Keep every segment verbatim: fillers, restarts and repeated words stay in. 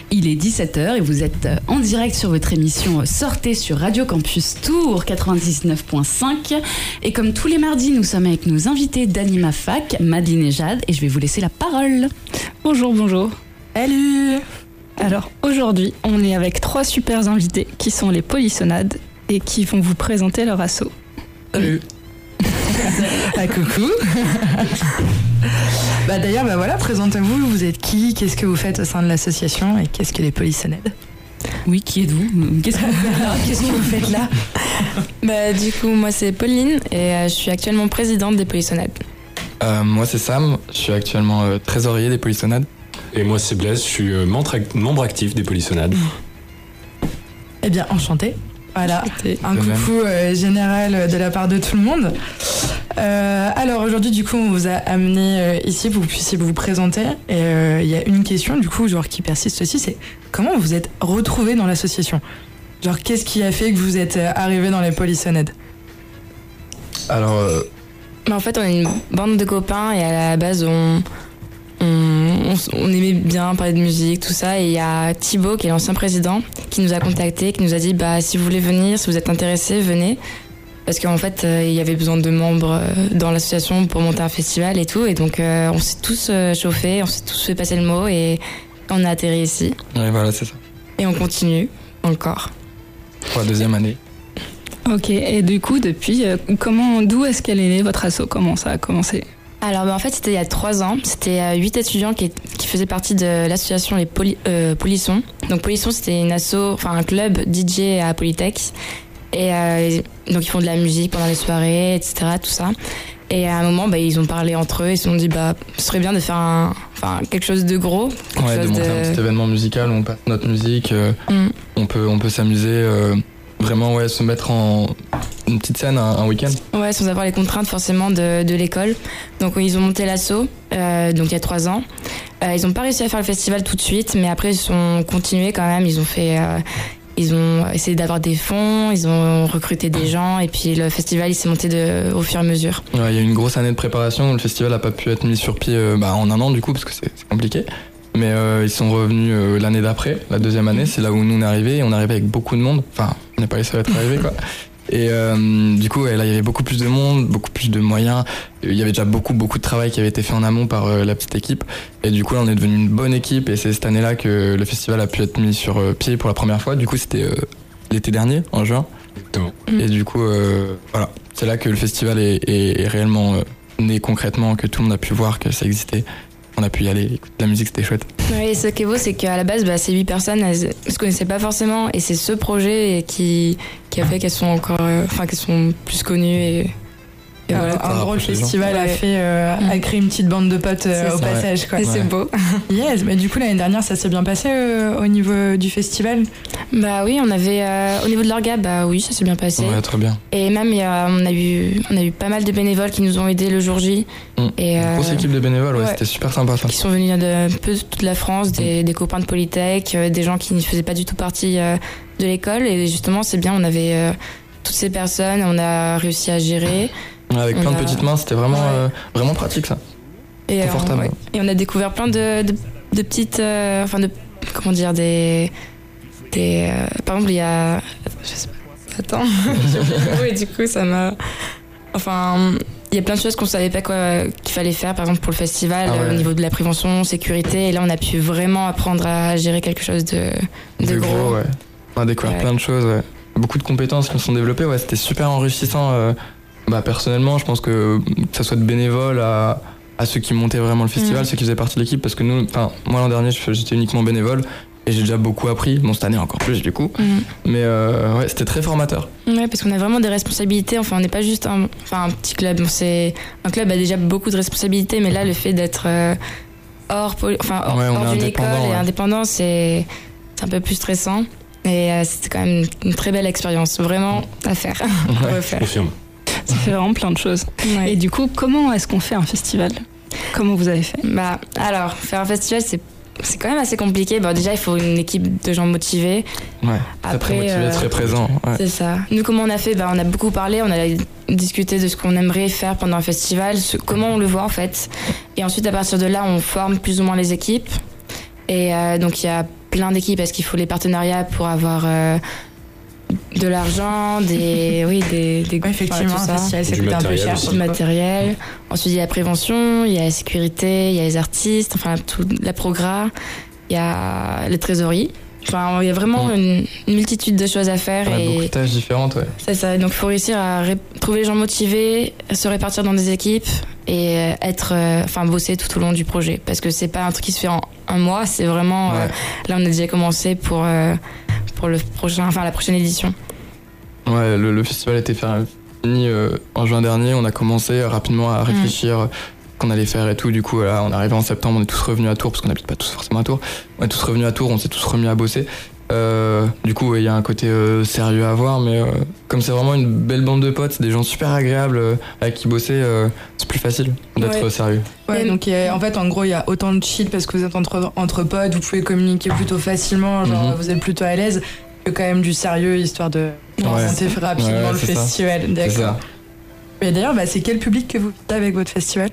Il est dix-sept heures et vous êtes en direct sur votre émission Sortez sur Radio Campus Tours quatre-vingt-dix-neuf point cinq. Et comme tous les mardis, nous sommes avec nos invités d'Anima Fac, Madeleine et Jade, et je vais vous laisser la parole. Bonjour, bonjour. Salut. Alors aujourd'hui, on est avec trois super invités qui sont les Polissonnades et qui vont vous présenter leur asso. Salut. Ah, coucou. Bah d'ailleurs, bah voilà, présentez-vous, vous êtes qui, qu'est-ce que vous faites au sein de l'association et qu'est-ce que les Polissonnades? Oui, qui êtes-vous? Qu'est-ce que vous faites là? Qu'est-ce que vous faites là? Bah du coup, moi c'est Pauline et euh, je suis actuellement présidente des Polissonnades. Euh, moi c'est Sam, je suis actuellement euh, trésorier des Polissonnades. Et moi c'est Blaise, je suis euh, membre, membre actif des Polissonnades. Eh bien, enchanté. Voilà, un de coucou euh, général de la part de tout le monde. Euh, alors aujourd'hui, du coup, on vous a amené euh, ici pour que vous puissiez vous présenter. Et il euh, y a une question, du coup, genre qui persiste aussi, c'est comment vous êtes retrouvés dans l'association? Genre, qu'est-ce qui a fait que vous êtes arrivés dans les Polissonnades? Alors, euh... bah, en fait, on est une bande de copains et à la base, on, on, on, on aimait bien parler de musique, tout ça. Et il y a Thibaut, qui est l'ancien président, qui nous a contactés, qui nous a dit bah, si vous voulez venir, si vous êtes intéressés, venez. Parce qu'en fait, euh, il y avait besoin de membres euh, dans l'association pour monter un festival et tout. Et donc, euh, on s'est tous euh, chauffés, on s'est tous fait passer le mot et on a atterri ici. Ouais, voilà, c'est ça. Et on continue encore. Pour la deuxième année. Ok, et du coup, depuis, euh, comment, d'où est-ce qu'elle est née, votre asso? Comment ça a commencé? Alors bah, en fait c'était il y a trois ans, c'était euh, huit étudiants qui, qui faisaient partie de l'association les Poly, euh, Polissons. Donc Polissons c'était une asso, enfin un club D J à Polytech et euh, donc ils font de la musique pendant les soirées, et cetera tout ça. Et à un moment bah, ils ont parlé entre eux, ils se sont dit bah ce serait bien de faire un, enfin quelque chose de gros. Ouais, de monter de... un petit événement musical où on passe notre musique, euh, mm. on peut on peut s'amuser. Euh... Vraiment, ouais, se mettre en une petite scène un, un week-end. Ouais, sans avoir les contraintes forcément de, de l'école. Donc ils ont monté l'asso, euh, donc il y a trois ans. Euh, ils n'ont pas réussi à faire le festival tout de suite, mais après ils ont continué quand même. Ils ont fait, euh, ils ont essayé d'avoir des fonds, ils ont recruté des gens, et puis le festival il s'est monté de, au fur et à mesure. Ouais, il y a eu une grosse année de préparation. Le festival n'a pas pu être mis sur pied euh, bah, en un an du coup parce que c'est, c'est compliqué. Mais euh, ils sont revenus euh, l'année d'après, la deuxième année, c'est là où nous on est arrivés, et on est arrivé avec beaucoup de monde, enfin on n'est pas les seuls à être arrivés quoi. Et euh, du coup ouais, là il y avait beaucoup plus de monde, beaucoup plus de moyens, il y avait déjà beaucoup beaucoup de travail qui avait été fait en amont par euh, la petite équipe, et du coup là on est devenu une bonne équipe, et c'est cette année là que le festival a pu être mis sur euh, pied pour la première fois. Du coup c'était euh, l'été dernier, en juin. Exactement. Et du coup euh, voilà, c'est là que le festival est, est, est réellement euh, né concrètement, que tout le monde a pu voir que ça existait. On a pu y aller, écouter de la musique, c'était chouette. Oui, ce qui est beau, c'est qu'à la base, bah, ces huit personnes, elles ne se connaissaient pas forcément, et c'est ce projet qui, qui a fait qu'elles sont encore, enfin, euh, qu'elles sont plus connues et. Et voilà, un gros festival a fait euh, mmh. a créé une petite bande de potes euh, au passage quoi. Ouais. C'est beau. Yes, mais du coup l'année dernière ça s'est bien passé euh, au niveau du festival. Bah oui, on avait euh, au niveau de l'orga, bah oui, ça s'est bien passé. Ouais, très bien. Et même y a, on a eu on a eu pas mal de bénévoles qui nous ont aidés le jour J. Mmh. Et euh, une grosse équipe de bénévoles, ouais, ouais, c'était super sympa ça. Qui sont venus de un peu de toute la France, des, mmh. des copains de Polytech, euh, des gens qui ne faisaient pas du tout partie euh, de l'école, et justement c'est bien, on avait euh, toutes ces personnes, on a réussi à gérer. Avec plein on de a... petites mains, c'était vraiment, ouais. euh, vraiment pratique ça. Et confortable. Euh, ouais. Et on a découvert plein de, de, de petites, euh, enfin de, comment dire, des, des, euh, par exemple il y a, je sais pas, attends, et du coup ça m'a, enfin il y a plein de choses qu'on savait pas quoi qu'il fallait faire, par exemple pour le festival, ah ouais. Au niveau de la prévention, sécurité, et là on a pu vraiment apprendre à gérer quelque chose de, de, de gros. gros ouais. On a découvert ouais. plein de choses, ouais. Beaucoup de compétences qui nous sont développées, ouais, c'était super enrichissant. Euh, Bah personnellement, je pense que que ça soit de bénévoles à, à ceux qui montaient vraiment le festival, mmh. ceux qui faisaient partie de l'équipe, parce que nous, enfin moi l'an dernier j'étais uniquement bénévole et j'ai déjà beaucoup appris. Bon cette année encore plus du coup, mmh. mais euh, ouais c'était très formateur. Ouais, parce qu'on a vraiment des responsabilités. Enfin on n'est pas juste un, enfin un petit club. C'est un club a déjà beaucoup de responsabilités, mais là le fait d'être euh, hors, enfin hors, ouais, hors d'une école ouais. et indépendant, c'est c'est un peu plus stressant. Et euh, c'était quand même une très belle expérience, vraiment à faire. Ouais, refaire. Je confirme. Ça fait vraiment plein de choses. Ouais. Et du coup, comment est-ce qu'on fait un festival? Comment vous avez fait? Bah, alors, faire un festival, c'est, c'est quand même assez compliqué. Bon, déjà, il faut une équipe de gens motivés. Ouais, très, Après, très motivés, euh, très présents. Ouais. C'est ça. Nous, comment on a fait? Bah, on a beaucoup parlé, on a discuté de ce qu'on aimerait faire pendant un festival, ce, comment on le voit en fait. Et ensuite, à partir de là, on forme plus ou moins les équipes. Et euh, donc, il y a plein d'équipes parce qu'il faut les partenariats pour avoir euh, de l'argent, des oui des, des Ouais, effectivement, enfin, tout un ça. festival, ça Du coûte un peu matériel cher. aussi. Du matériel. Ensuite, il y a la prévention, il y a la sécurité, il y a les artistes, enfin tout, la progra, il y a les trésoreries. Enfin, il y a vraiment une, une multitude de choses à faire On a beaucoup de et tâches différentes, ouais. c'est ça. Donc, il faut réussir à ré- trouver les gens motivés, se répartir dans des équipes et euh, être, euh, enfin, bosser tout au long du projet. Parce que c'est pas un truc qui se fait en un mois, c'est vraiment. euh, Ouais. là, on a déjà commencé pour euh, pour le prochain, enfin la prochaine édition. Ouais, le, le festival était fait- fini euh, en juin dernier. On a commencé rapidement à réfléchir euh, qu'on allait faire et tout. Du coup, là, on est arrivé en septembre, on est tous revenus à Tours parce qu'on n'habite pas tous forcément à Tours. On est tous revenus à Tours, on s'est tous remis à bosser. Euh, du coup, il y a un côté euh, sérieux à voir, mais euh, comme c'est vraiment une belle bande de potes, c'est des gens super agréables euh, avec qui bosser, euh, c'est plus facile d'être Ouais. sérieux. Ouais, Et- donc il y a- en fait, en gros, il y a autant de chill parce que vous êtes entre, entre potes, vous pouvez communiquer plutôt facilement, genre Mhm. vous êtes plutôt à l'aise, que quand même du sérieux, histoire de Ouais. monter rapidement Ouais, le c'est ça. festival. C'est D'accord. ça. Et d'ailleurs, bah, c'est quel public que vous visitez avec votre festival?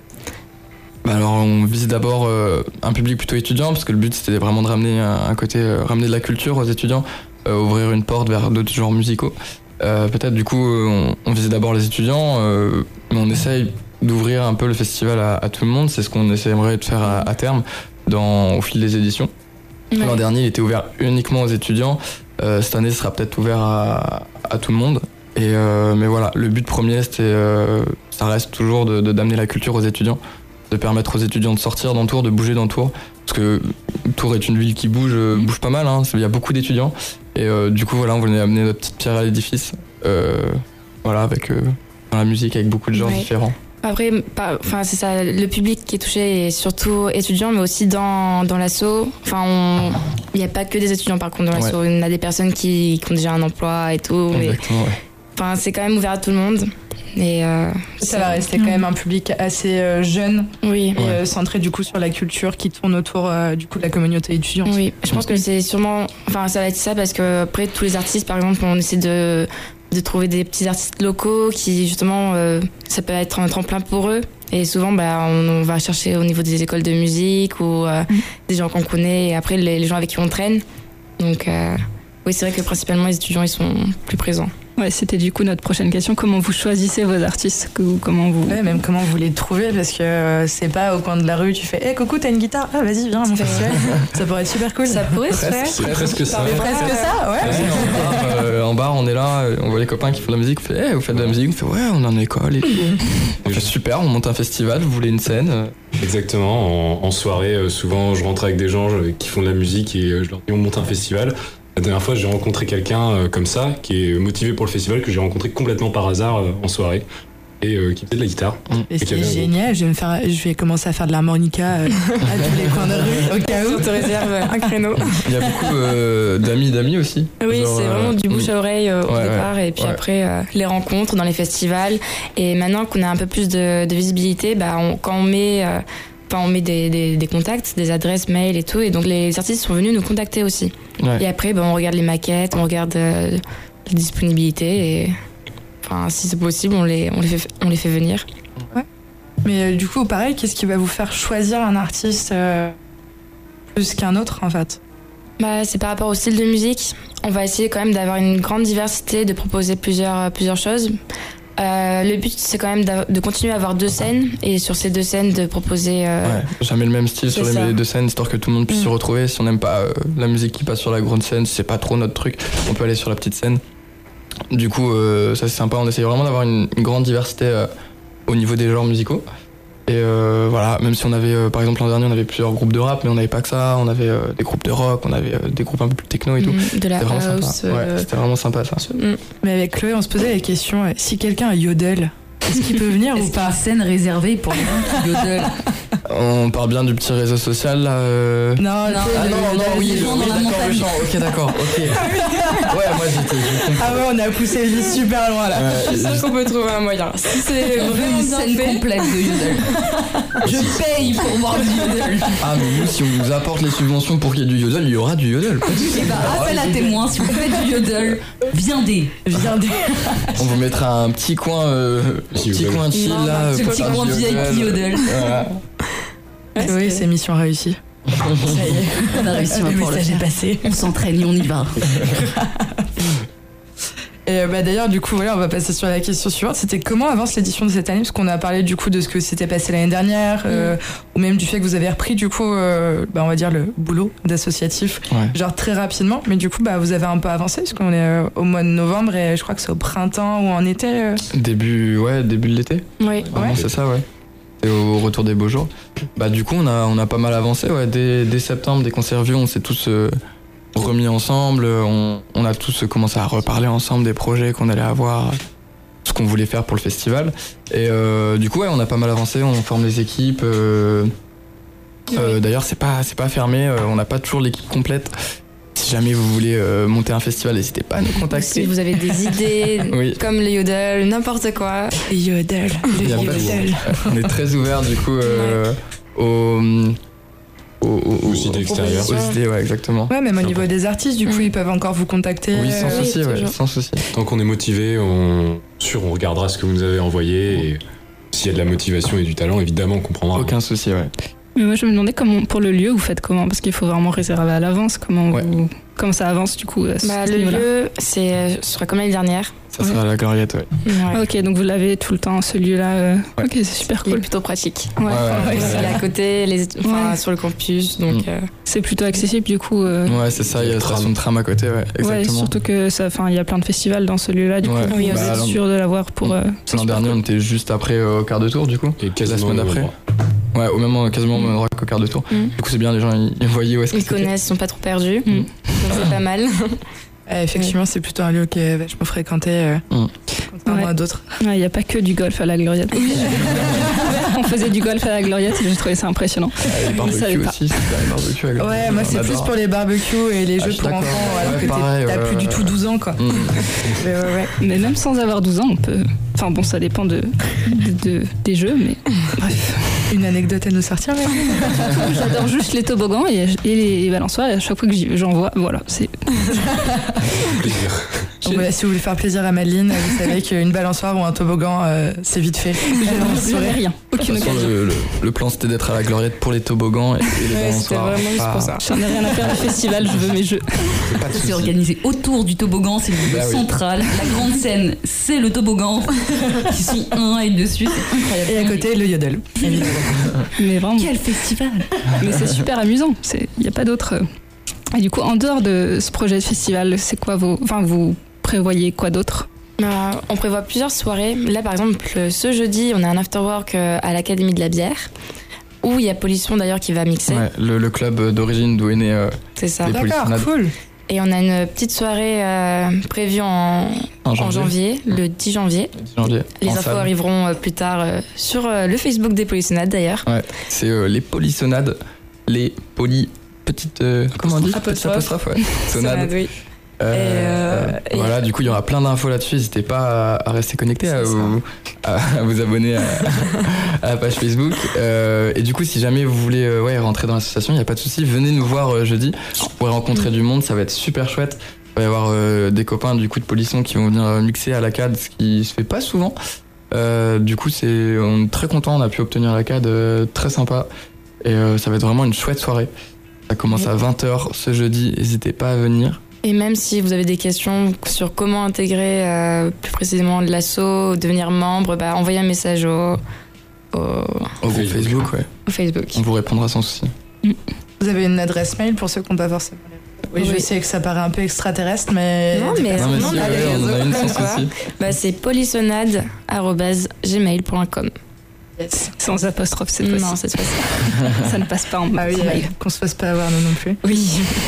Bah alors on vise d'abord euh, un public plutôt étudiant parce que le but c'était vraiment de ramener un, un côté euh, ramener de la culture aux étudiants, euh, ouvrir une porte vers d'autres genres musicaux. Euh, peut-être du coup euh, on, on vise d'abord les étudiants, euh, mais on essaye d'ouvrir un peu le festival à, à tout le monde. C'est ce qu'on essaierait de faire à, à terme dans, au fil des éditions. Ouais. L'an dernier il était ouvert uniquement aux étudiants. Euh, cette année ce sera peut-être ouvert à, à tout le monde. Et euh, mais voilà, le but premier c'était, euh, ça reste toujours de, de- d'amener la culture aux étudiants, de permettre aux étudiants de sortir dans Tours, de bouger dans Tours, parce que Tours est une ville qui bouge, euh, bouge pas mal, hein, il y a beaucoup d'étudiants, et euh, du coup voilà, on voulait amener notre petite pierre à l'édifice, euh, voilà, avec euh, dans la musique, avec beaucoup de genres Ouais. différents. Après, pas- enfin c'est ça, le public qui est touché est surtout étudiant, mais aussi dans dans l'asso. Enfin, on- il n'y a pas que des étudiants par contre dans l'asso. On a des personnes qui, qui ont déjà un emploi et tout. mais- Exactement, ouais. Enfin, c'est quand même ouvert à tout le monde. Et euh, Ça va rester quand même un public assez euh, jeune oui. et euh, centré du coup sur la culture qui tourne autour euh, du coup de la communauté étudiante. Oui, je pense que c'est sûrement. Enfin, ça va être ça parce que après tous les artistes, par exemple, on essaie de de trouver des petits artistes locaux qui justement, euh, ça peut être un tremplin pour eux. Et souvent, bah, on, on va chercher au niveau des écoles de musique ou euh, Mhm. des gens qu'on connaît. Et après, les, les gens avec qui on traîne. Donc, euh, oui, c'est vrai que principalement les étudiants, ils sont plus présents. Ouais, c'était du coup notre prochaine question. Comment vous choisissez vos artistes? Que- Comment vous... Ouais, même comment vous les trouvez parce que euh, c'est pas au coin de la rue, tu fais hé coucou, t'as une guitare? Ah, vas-y, viens à mon festival. Ça pourrait être super cool. Ça pourrait se faire. C'est presque ça. C'est presque ça, ouais. Ouais, en, bar, euh, en bar, on est là, euh, on voit les copains qui font de la musique, on fait, hey, vous faites de la musique, on fait, ouais, on est en école et tout. On fait, super, on monte un festival, vous voulez une scène euh, Exactement. En, en soirée, euh, souvent, je rentre avec des gens euh, qui font de la musique et euh, je leur dis on monte un festival. La dernière fois, j'ai rencontré quelqu'un euh, comme ça, qui est motivé pour le festival, que j'ai rencontré complètement par hasard euh, en soirée, et euh, qui faisait de la guitare. Et Et c'est qu'il y avait un génial, je vais, me faire, je vais commencer à faire de l'harmonica euh, à tous les coins de rue, au cas où. On te réserve un créneau. Il y a beaucoup euh, d'amis d'amis aussi. Oui, Genre, c'est euh, vraiment du bouche à oreille euh, au ouais, départ et puis ouais. après euh, les rencontres dans les festivals. Et maintenant qu'on a un peu plus de, de visibilité, bah, on- quand on met, euh, enfin, on met des, des, des contacts, des adresses mail et tout, et donc les artistes sont venus nous contacter aussi. Ouais. Et après, bah, on regarde les maquettes, on regarde euh, les disponibilités et enfin, si c'est possible, on les, on les, fait, on les fait venir. Mais euh, du coup, pareil, qu'est-ce qui va vous faire choisir un artiste euh, plus qu'un autre en fait? Bah, c'est par rapport au style de musique. On va essayer quand même d'avoir une grande diversité, de proposer plusieurs, plusieurs choses. Euh, le but, c'est quand même d'a- de continuer à avoir deux scènes et sur ces deux scènes, de proposer. Euh, Ouais, jamais le même style sur C'est les ça. deux scènes, histoire que tout le monde puisse Mm. se retrouver. Si on n'aime pas euh, la musique qui passe sur la grande scène, si c'est pas trop notre truc, on peut aller sur la petite scène. Du coup, euh, ça c'est sympa. On essaye vraiment d'avoir une, une grande diversité euh, au niveau des genres musicaux. Et euh, voilà, même si on avait, euh, par exemple l'an dernier, on avait plusieurs groupes de rap, mais on n'avait pas que ça. On avait euh, des groupes de rock, on avait euh, des groupes un peu plus techno et tout. mm, de la C'était vraiment house. sympa. Ouais, euh, c'était vraiment sympa ça. mm. Mais avec Chloé, on se posait la question, euh, si quelqu'un a yodel, est-ce qu'il peut venir ou Est-ce qu'il y a pas? une scène réservée pour les gens qui yodelent? On parle bien du petit réseau social là. euh, Non, Non. tu sais, Ah le- non, le- non, oui, le- le- dans la d'accord, montagne. le chant. Ok, d'accord, ok. Ouais, moi j'étais. j'ai compris. Ah ouais, on a poussé le super loin là. Ouais, Je suis sûre qu'on peut trouver un moyen. Si c'est On veut vraiment une bien scène fait. complète de yodel. Je paye pour voir du yodel. Ah mais nous si on nous apporte les subventions pour qu'il y ait du yodel, il y aura du yodel. Et bah, appel à témoins, si vous faites du yodel, viendez. Viendez. On vous mettra un petit coin, euh, petit Yodel. coin chill Non, là. un petit pour faire coin du V I P yodel. Voilà. Oui, c'est mission réussie. Ça y est, On a réussi, on va le pouvoir le message est faire. passé. On s'entraîne et on y va. Et euh, bah, d'ailleurs, du coup, voilà, on va passer sur la question suivante. C'était comment avance l'édition de cette année? Parce qu'on a parlé du coup de ce que s'était passé l'année dernière, euh, ou même du fait que vous avez repris du coup, euh, bah, on va dire le boulot d'associatif, Ouais. genre très rapidement. Mais du coup, bah, vous avez un peu avancé parce qu'on est euh, au mois de novembre et je crois que c'est au printemps ou en été. euh. Début, ouais, début de l'été. Oui. Vraiment, Ouais. c'est ça, ouais. Et au retour des beaux jours. Bah, du coup, on a, on a pas mal avancé, ouais. Dès, dès septembre, dès qu'on s'est revus, on s'est tous euh, remis ensemble. On, on a tous commencé à reparler ensemble des projets qu'on allait avoir, ce qu'on voulait faire pour le festival. Et euh, du coup, ouais, on a pas mal avancé. On forme les équipes. Euh, euh, D'ailleurs, c'est pas, c'est pas fermé. euh, On n'a pas toujours l'équipe complète. Si jamais vous voulez euh, monter un festival, n'hésitez pas à nous Si contacter. vous avez des idées, Oui. comme le yodel, n'importe quoi. Le yodel, Il y le a pas de- yodel. On est très ouvert du coup euh, aux, aux, aux, Aux idées extérieures. aux idées, ouais, exactement. Ouais, même au Sympa. niveau des artistes, du coup, Mm. ils peuvent encore vous contacter. Oui, sans euh, Oui, souci, ouais, toujours. sans souci. Tant qu'on est motivé, on, sûr, on regardera ce que vous nous avez envoyé et s'il y a de la motivation et du talent, évidemment, on comprendra. Aucun souci, ouais. Mais moi, je me demandais comment, pour le lieu, vous faites comment? Parce qu'il faut vraiment réserver à l'avance. Comment, Ouais. vous- comment ça avance, du coup, à ce Bah, le niveau-là? lieu, c'est, ce sera comme l'année dernière. Ça sera la gloriette, ouais. Ouais. Ok, donc vous l'avez tout le temps, ce lieu-là. euh, Ouais. Ok, c'est super Il est cool. plutôt pratique. Ouais. Ouais, ouais, Ouais, ouais. il est à côté, les, enfin, Ouais. sur le campus, donc. Mm. euh, C'est plutôt accessible, du coup. euh, Ouais, c'est ça, il y a la station de tram à côté, ouais, Ouais, exactement. surtout que ça, enfin, il y a plein de festivals dans ce lieu-là, du Ouais. coup. Oui, vous bah, êtes l'an- sûr de l'avoir pour. euh, c'est L'an super dernier, cool. on était juste après euh, au quart de tour, du coup. Et quasiment La semaine au même d'après. endroit. Ouais, au même, quasiment au même endroit qu'au quart de tour. Mm. Du coup, c'est bien, les gens, ils, ils voyaient où est-ce que Ils c'était. connaissent, ils sont pas trop perdus. Mm. Donc c'est pas mal. Ouais, effectivement, c'est plutôt un lieu qui est vachement fréquenté, euh, Mm. contrairement Ouais. à d'autres. Ouais, il n'y a pas que du golf à la Gloriette. On faisait du golf à la Gloriette et j'ai trouvé ça impressionnant. Ah, les Ils savaient barbecues pas. aussi, c'est les barbecues. avec- Ouais, moi on c'est plus adore. pour les barbecues et les Ah, jeux je suis pour d'accord. enfants, alors Ouais, que t'es- pareil, t'as ouais, plus du ouais. tout douze ans, quoi. Mm. Mais ouais, ouais. Mais même sans avoir douze ans, on peut. Enfin bon, ça dépend de, de- de- des jeux, mais Une anecdote à nous sortir, mais j'adore juste les toboggans et, et les balançoires. Et à chaque fois que j'y- j'en vois, voilà, c'est. Plaisir. Donc voilà, si vous voulez faire plaisir à Madeline, vous savez qu'une balançoire ou un toboggan, euh, c'est vite fait. J'aurais rien, De aucune toute façon, occasion. le, le, le plan c'était d'être à la gloriette pour les toboggans et, et les Ouais, c'était balançoires. vraiment juste Ah, pour ça. J'en ai rien à faire du festival, je veux mes jeux. pas de C'est souci. organisé autour du toboggan, c'est le lieu Bah oui. central. La grande scène, c'est le toboggan. Ils sont un et dessus, c'est incroyable. Et à côté, le yodel. évidemment. Mais vraiment. Quel festival! Mais c'est super amusant. Il n'y a pas d'autre. Et du coup, en dehors de ce projet de festival, c'est quoi vos. Enfin, vous prévoyez quoi d'autre? Euh, on prévoit plusieurs soirées. Là, par exemple, ce jeudi, on a un afterwork euh, à l'Académie de la bière, où il y a Polisson d'ailleurs qui va mixer. Ouais, le, le club d'origine d'où est né euh, C'est ça. Les D'accord, polissonnades. cool. Et on a une petite soirée euh, prévue en, en en janvier. janvier, le dix janvier. dix janvier. Les en infos salle. arriveront euh, plus tard euh, sur euh, le Facebook des Polissonnades d'ailleurs. Ouais, c'est euh, les polissonnades, les poly petites euh, comment on dit Petite Apostrophe. apostrophe, ouais. Sonnades. oui. Euh, Et, euh, et- voilà, du coup, il y aura plein d'infos là-dessus. N'hésitez pas à, à rester connecté, à C'est ça. vous, à, à vous abonner à, à la page Facebook. Euh, et du coup, si jamais vous voulez euh, ouais, rentrer dans l'association, il n'y a pas de souci. Venez nous voir euh, jeudi. Vous pourrez rencontrer du monde, ça va être super chouette. Il va y avoir euh, des copains du coup de Polisson qui vont venir euh, mixer à la C A D, ce qui se fait pas souvent. Euh, du coup, c'est, on est très content. On a pu obtenir la C A D, euh, très sympa. Et euh, ça va être vraiment une chouette soirée. Ça commence à vingt heures ce jeudi. N'hésitez pas à venir. Et même si vous avez des questions sur comment intégrer euh, plus précisément l'asso, devenir membre, bah, envoyez un message au, au, Au groupe Facebook. Facebook, ouais. au Facebook. On vous répondra sans souci. Vous avez une adresse mail pour ceux qui n'ont pas forcément. Oui, je Oui. sais que ça paraît un peu extraterrestre, mais. Non, mais- Non, mais non, si, on a ouais, les on en a réseaux. une sans Quoi souci. Bah, c'est polissonnade arobase gmail point com. Yes. Sans apostrophe cette fois-ci. Non, cette fois-ci. Ça ne passe pas en Ah oui, mail. euh, qu'on se fasse pas avoir nous non plus. Oui.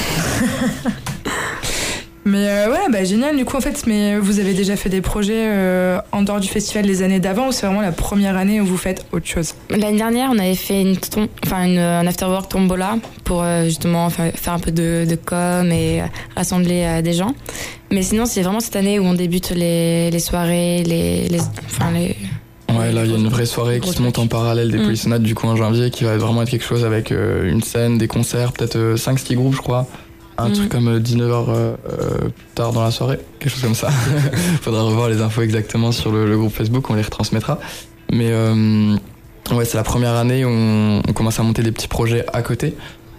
Mais euh, ouais, bah génial. Du coup, en fait, mais vous avez déjà fait des projets euh, en dehors du festival les années d'avant ou c'est vraiment la première année où vous faites autre chose? L'année dernière, on avait fait une tom- enfin une, un afterwork tombola pour euh, justement enfin, faire un peu de, de com et euh, rassembler euh, des gens. Mais sinon, c'est vraiment cette année où on débute les, les soirées, les, les, enfin les. Ouais, là, il y a une vraie soirée qui Gros se monte en parallèle des Mm. polissonnades du coup en janvier qui va vraiment être quelque chose avec euh, une scène, des concerts, peut-être cinq six groupes, je crois. Un Mm. truc comme dix-neuf heures euh, euh, plus tard dans la soirée, quelque chose comme ça. Faudra revoir les infos exactement sur le, le groupe Facebook, on les retransmettra. Mais euh, ouais, c'est la première année où on, on commence à monter des petits projets à côté.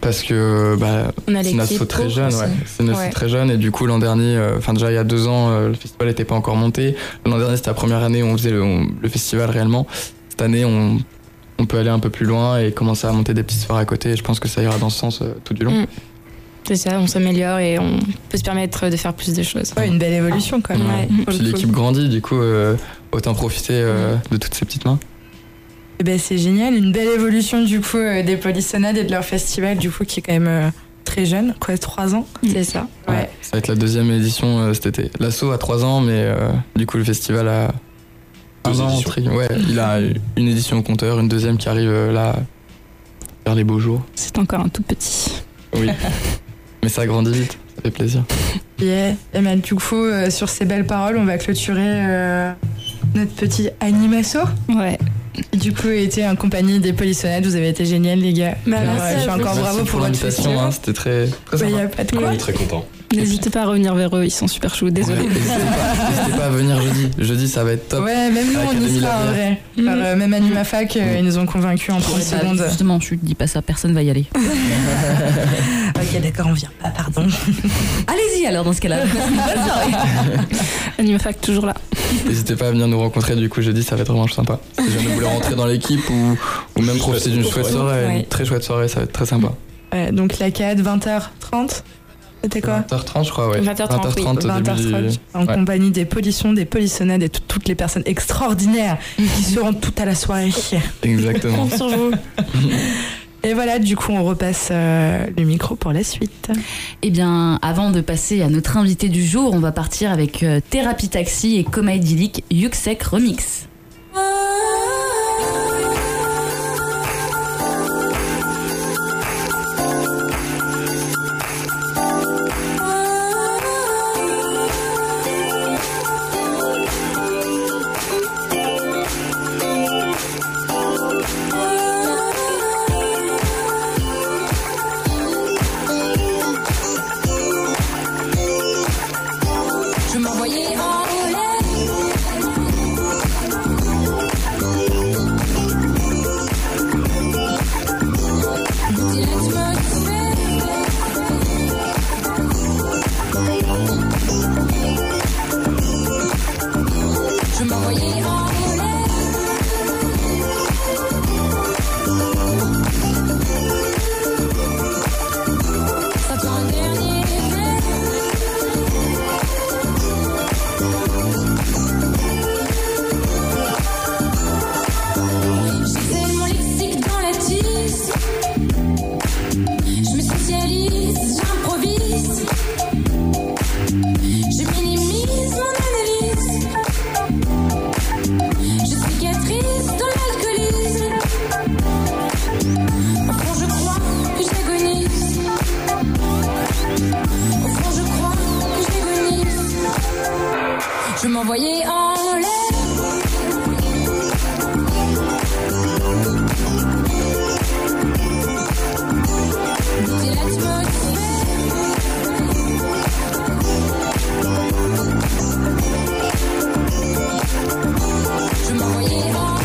parce que bah, On a c'est une l'équipe asso très pour jeune, aussi. ouais. C'est une asso Ouais. très jeune et du coup l'an dernier, enfin euh, déjà il y a deux ans, euh, le festival n'était pas encore monté. L'an dernier c'était la première année où on faisait le, on- le festival réellement. Cette année on, on peut aller un peu plus loin et commencer à monter des petites soirées à côté. Et je pense que ça ira dans ce sens euh, tout du long. Mm. C'est ça, on s'améliore et on peut se permettre de faire plus de choses. Ouais, une belle évolution quand même. Ouais. pour Puis le coup. l'équipe grandit, du coup euh, autant profiter euh, de toutes ces petites mains. Eh ben, c'est génial, une belle évolution du coup euh, des Polissonnades et de leur festival du coup qui est quand même euh, très jeune, quoi, trois ans. C'est ça. Ouais. Ouais, ça va être la deuxième édition euh, cet été. L'asso a trois ans, mais euh, du coup le festival a Deux un an. éditions. tri- Ouais, il a une édition au compteur, une deuxième qui arrive euh, là vers les beaux jours. C'est encore un tout petit. Oui, mais ça grandit vite, ça fait plaisir. Yeah. Et ben, du coup, euh, sur ces belles paroles, on va clôturer euh, notre petit animasso. Ouais. Qui, du coup, a été en compagnie des Polissonnades. Vous avez été génial, les gars. Bah, Alors, merci euh, je suis à vous. encore bravo Merci pour votre l'invitation, festival. hein, c'était très, très Bah, sympa. y a pas de On quoi. est très content. N'hésitez pas à revenir vers eux, ils sont super chauds. Désolé. Ouais, N'hésitez pas, n'hésitez pas à venir jeudi. Jeudi, ça va être top. Ouais, même nous, on y Académie sera en Labière. vrai. Alors, euh, même Anima Fac, euh, ils nous ont convaincus en trente Bah, secondes. justement, je dis pas ça, personne va y aller. Ok, d'accord, on vient pas, pardon. Allez-y alors dans ce cas-là. Bonne soirée. Animafac toujours là. N'hésitez pas à venir nous rencontrer, du coup jeudi, ça va être vraiment sympa. Si jamais vous voulez rentrer dans l'équipe ou, ou même Juste profiter d'une passer chouette pour soirée, Ouais. une très chouette soirée, ça va être très sympa. Ouais, donc la C A D, vingt heures trente. C'était quoi vingt heures trente, je crois, ouais. vingt heures trente, oui. au début vingt heures du... trente, en Ouais. compagnie des polissons, des polissonnades et tout- toutes les personnes extraordinaires qui seront toutes à la soirée. Exactement. Compte sur vous. Et voilà, du coup, on repasse euh, le micro pour la suite. Eh bien, avant de passer à notre invité du jour, on va partir avec euh, Thérapie Taxi et Coma Idyllique Yuxek Remix. Je m'envoyais en l'air. Goûter l'atmosphère. Je m'envoyais en l'air. Ça prend un dernier verre. J'ai mon lexique dans la tisse. Je me spécialise, j'improvise. Je minimise mon analyse. Je cicatrise dans l'alcoolisme. Au fond, je crois que j'agonise. Au fond, je crois que j'agonise. Je m'envoyais en l'air. Goûter l'atmosphère. Je m'envoyais en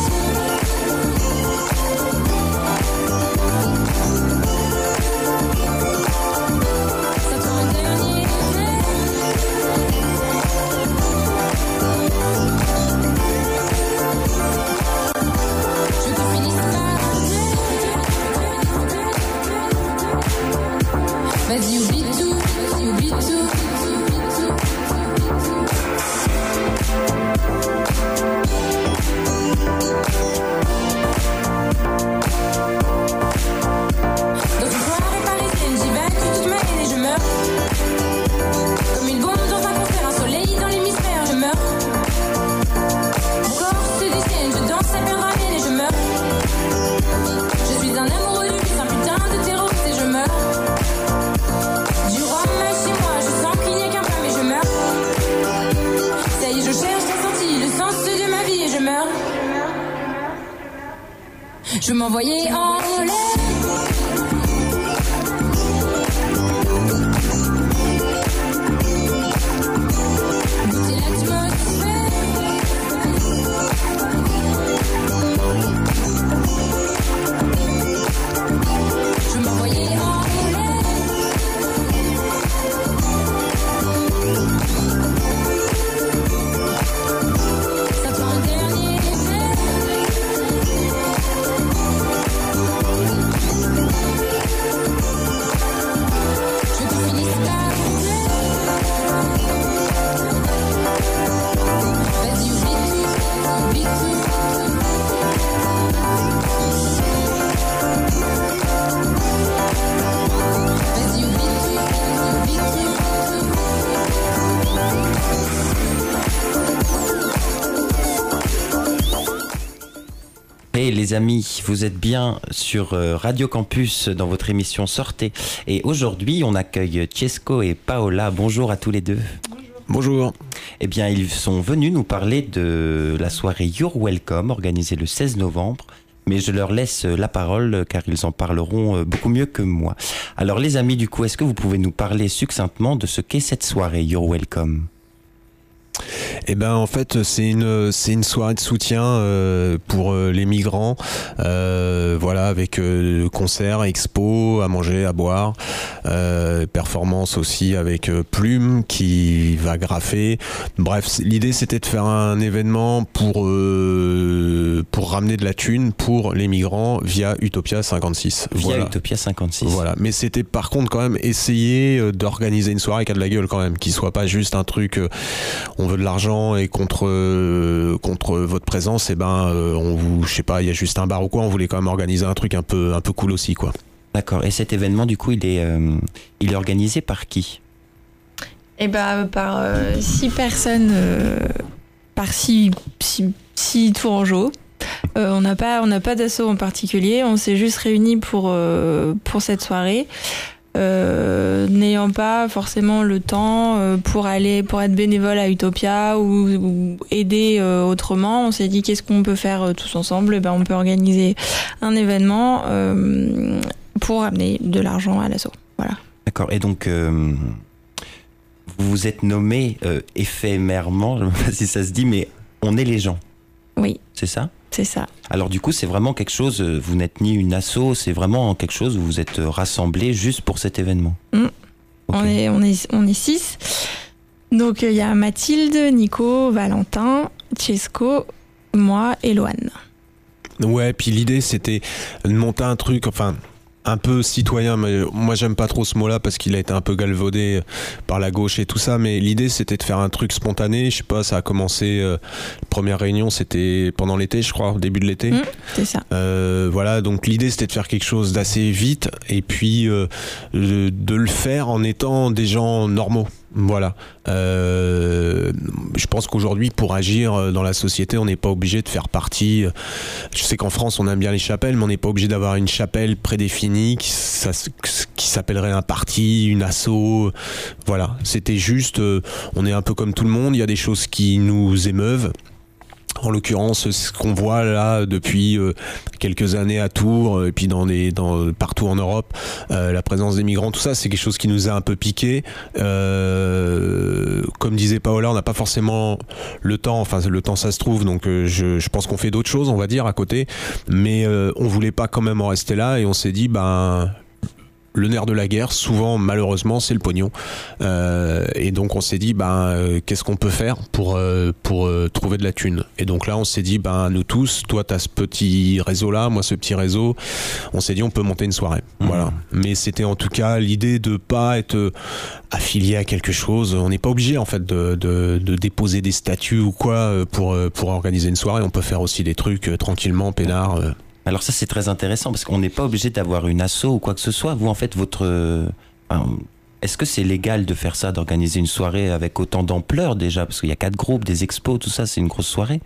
l'air. Ça prend un dernier verre. Je te finis par vas-y, oublie tout, oublie tout. Dans une soirée parisienne, j'y vais, toute ma haine et je meurs. Comme une bombe dans un concert, un soleil dans l'hémisphère, je meurs. Mon corps se déchaîne, je danse à perdre haleine et je meurs. Je suis un amoureux du vice, un putain de terroriste et je meurs. Du rhum chez moi, je sens qu'il n'y a qu'un pas, mais je meurs. Ça y est, je cherche la sortie, le sens de ma vie et je meurs. Je m'envoyais en l'air. Goûter l'atmosphère. Je m'envoyais les amis, vous êtes bien sur Radio Campus dans votre émission Sortez. Et aujourd'hui, on accueille Chesco et Paola. Bonjour à tous les deux. Bonjour. Eh bien, ils sont venus nous parler de la soirée You're Welcome, organisée le seize novembre. Mais je leur laisse la parole car ils en parleront beaucoup mieux que moi. Alors les amis, du coup, est-ce que vous pouvez nous parler succinctement de ce qu'est cette soirée You're Welcome ? Eh ben en fait c'est une c'est une soirée de soutien euh, pour euh, les migrants, euh, voilà, avec euh, concerts, expos, à manger, à boire, euh, performance aussi avec euh, Plume qui va graffer. Bref, l'idée c'était de faire un événement pour euh, pour ramener de la thune pour les migrants via Utopia cinquante-six. Via voilà. Utopia cinquante-six. Voilà, mais c'était par contre quand même essayer d'organiser une soirée qui a de la gueule quand même, qui soit pas juste un truc euh, on veut de l'argent et contre euh, contre votre présence, et eh ben euh, on vous, je sais pas, il y a juste un bar ou quoi, on voulait quand même organiser un truc un peu un peu cool aussi quoi. D'accord. Et cet événement du coup, il est euh, il est organisé par qui ? Eh ben par euh, six personnes, euh, par six six, six tourangeaux. Euh, on n'a pas on n'a pas d'assaut en particulier. On s'est juste réunis pour euh, pour cette soirée. Euh, n'ayant pas forcément le temps euh, pour aller pour être bénévole à Utopia ou, ou aider euh, autrement, on s'est dit qu'est-ce qu'on peut faire euh, tous ensemble. Et ben on peut organiser un événement euh, pour amener de l'argent à l'asso. Voilà. D'accord. Et donc euh, vous vous êtes nommé euh, éphémèrement, je ne sais pas si ça se dit, mais on est les gens. Oui. C'est ça ? C'est ça. Alors du coup, c'est vraiment quelque chose, vous n'êtes ni une asso, c'est vraiment quelque chose où vous êtes rassemblés juste pour cet événement. Mmh. Okay. On est, on est, on est six. Donc il y a Mathilde, Nico, Valentin, Chesco, moi et Loane. Ouais, puis l'idée c'était de monter un truc, enfin un peu citoyen, mais moi j'aime pas trop ce mot-là parce qu'il a été un peu galvaudé par la gauche et tout ça, mais l'idée c'était de faire un truc spontané. Je sais pas, ça a commencé, euh, la première réunion c'était pendant l'été, je crois, début de l'été. Mmh, c'est ça. Euh, voilà, donc l'idée c'était de faire quelque chose d'assez vite et puis euh, de, de le faire en étant des gens normaux. Voilà. Euh, je pense qu'aujourd'hui, pour agir dans la société, on n'est pas obligé de faire partie. Je sais qu'en France, on aime bien les chapelles, mais on n'est pas obligé d'avoir une chapelle prédéfinie qui, ça, qui s'appellerait un parti, une asso. Voilà. C'était juste, on est un peu comme tout le monde. Il y a des choses qui nous émeuvent. En l'occurrence, ce qu'on voit là depuis euh, quelques années à Tours et puis dans des, dans, partout en Europe, euh, la présence des migrants, tout ça, c'est quelque chose qui nous a un peu piqué. Euh, comme disait Paola, on n'a pas forcément le temps, enfin le temps ça se trouve, donc euh, je, je pense qu'on fait d'autres choses, on va dire, à côté, mais euh, on voulait pas quand même en rester là et on s'est dit, ben... le nerf de la guerre, souvent malheureusement, c'est le pognon. Euh, et donc on s'est dit, ben euh, qu'est-ce qu'on peut faire pour euh, pour euh, trouver de la thune. Et donc là on s'est dit, ben nous tous, toi t'as ce petit réseau là, moi ce petit réseau, on s'est dit on peut monter une soirée. Mmh. Voilà. Mais c'était en tout cas l'idée de pas être euh, affilié à quelque chose. On n'est pas obligé en fait de, de de déposer des statuts ou quoi pour pour organiser une soirée. On peut faire aussi des trucs euh, tranquillement, peinard. Euh. Alors ça c'est très intéressant parce qu'on n'est pas obligé d'avoir une asso ou quoi que ce soit. Vous en fait votre... Enfin, est-ce que c'est légal de faire ça, d'organiser une soirée avec autant d'ampleur déjà ? Parce qu'il y a quatre groupes, des expos, tout ça, c'est une grosse soirée.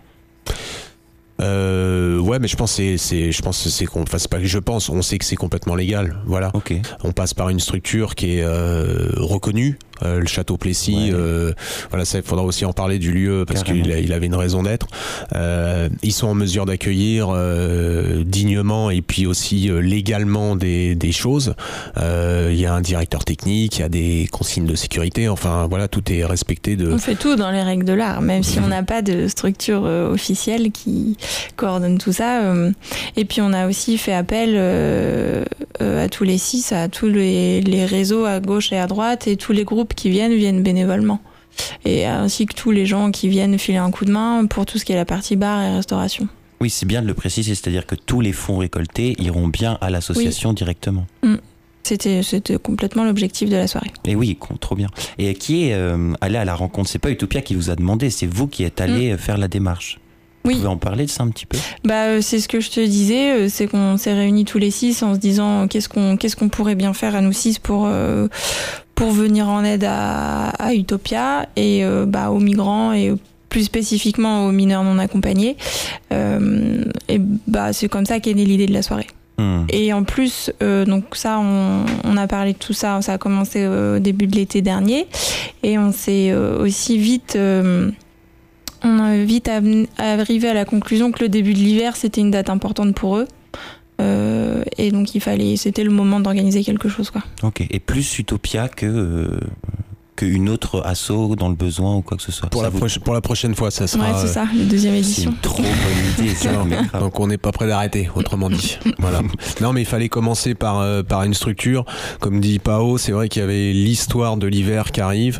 Euh, ouais, mais je pense que c'est, c'est, je pense que c'est, enfin, c'est pas que je pense, on sait que c'est complètement légal. Voilà. Okay. On passe par une structure qui est euh, reconnue. Euh, le château Plessis, ouais. euh, voilà, ça, il faudra aussi en parler du lieu parce Carrément. qu'il a, il avait une raison d'être. Euh, ils sont en mesure d'accueillir euh, dignement et puis aussi euh, légalement des, des choses. Euh, il y a un directeur technique, il y a des consignes de sécurité. Enfin, voilà, tout est respecté. De... On fait tout dans les règles de l'art, même si on n'a pas de structure euh, officielle qui coordonne tout ça. Euh, et puis on a aussi fait appel euh, euh, à tous les six, à tous les, les réseaux à gauche et à droite et tous les groupes qui viennent, viennent bénévolement. Et ainsi que tous les gens qui viennent filer un coup de main pour tout ce qui est la partie bar et restauration. Oui, c'est bien de le préciser, c'est-à-dire que tous les fonds récoltés iront bien à l'association oui. directement. Mmh. C'était, c'était complètement l'objectif de la soirée. Et oui, trop bien. Et qui est euh, allé à la rencontre ? C'est pas Utopia qui vous a demandé, c'est vous qui êtes allé mmh. faire la démarche. Vous oui. pouvez en parler de ça un petit peu ? Bah, c'est ce que je te disais, c'est qu'on s'est réunis tous les six en se disant qu'est-ce qu'on, qu'est-ce qu'on pourrait bien faire à nous six pour, euh, pour venir en aide à, à Utopia et euh, bah, aux migrants et plus spécifiquement aux mineurs non accompagnés. Euh, et bah, c'est comme ça qu'est née l'idée de la soirée. Mmh. Et en plus, euh, donc ça, on, on a parlé de tout ça, ça a commencé au début de l'été dernier, et on s'est euh, aussi vite, euh, on a vite av- arrivé à la conclusion que le début de l'hiver, c'était une date importante pour eux. Euh, et donc il fallait, c'était le moment d'organiser quelque chose, quoi. Ok. Et plus Utopia que euh, qu'une autre asso dans le besoin ou quoi que ce soit. Pour la, vous... proche, pour la prochaine fois, ça sera. Ouais, c'est ça, la deuxième édition. C'est une trop bonne idée, ça. Donc on n'est pas prêt d'arrêter, autrement dit. Voilà. Non, mais il fallait commencer par euh, par une structure, comme dit Pao. C'est vrai qu'il y avait l'histoire de l'hiver qui arrive.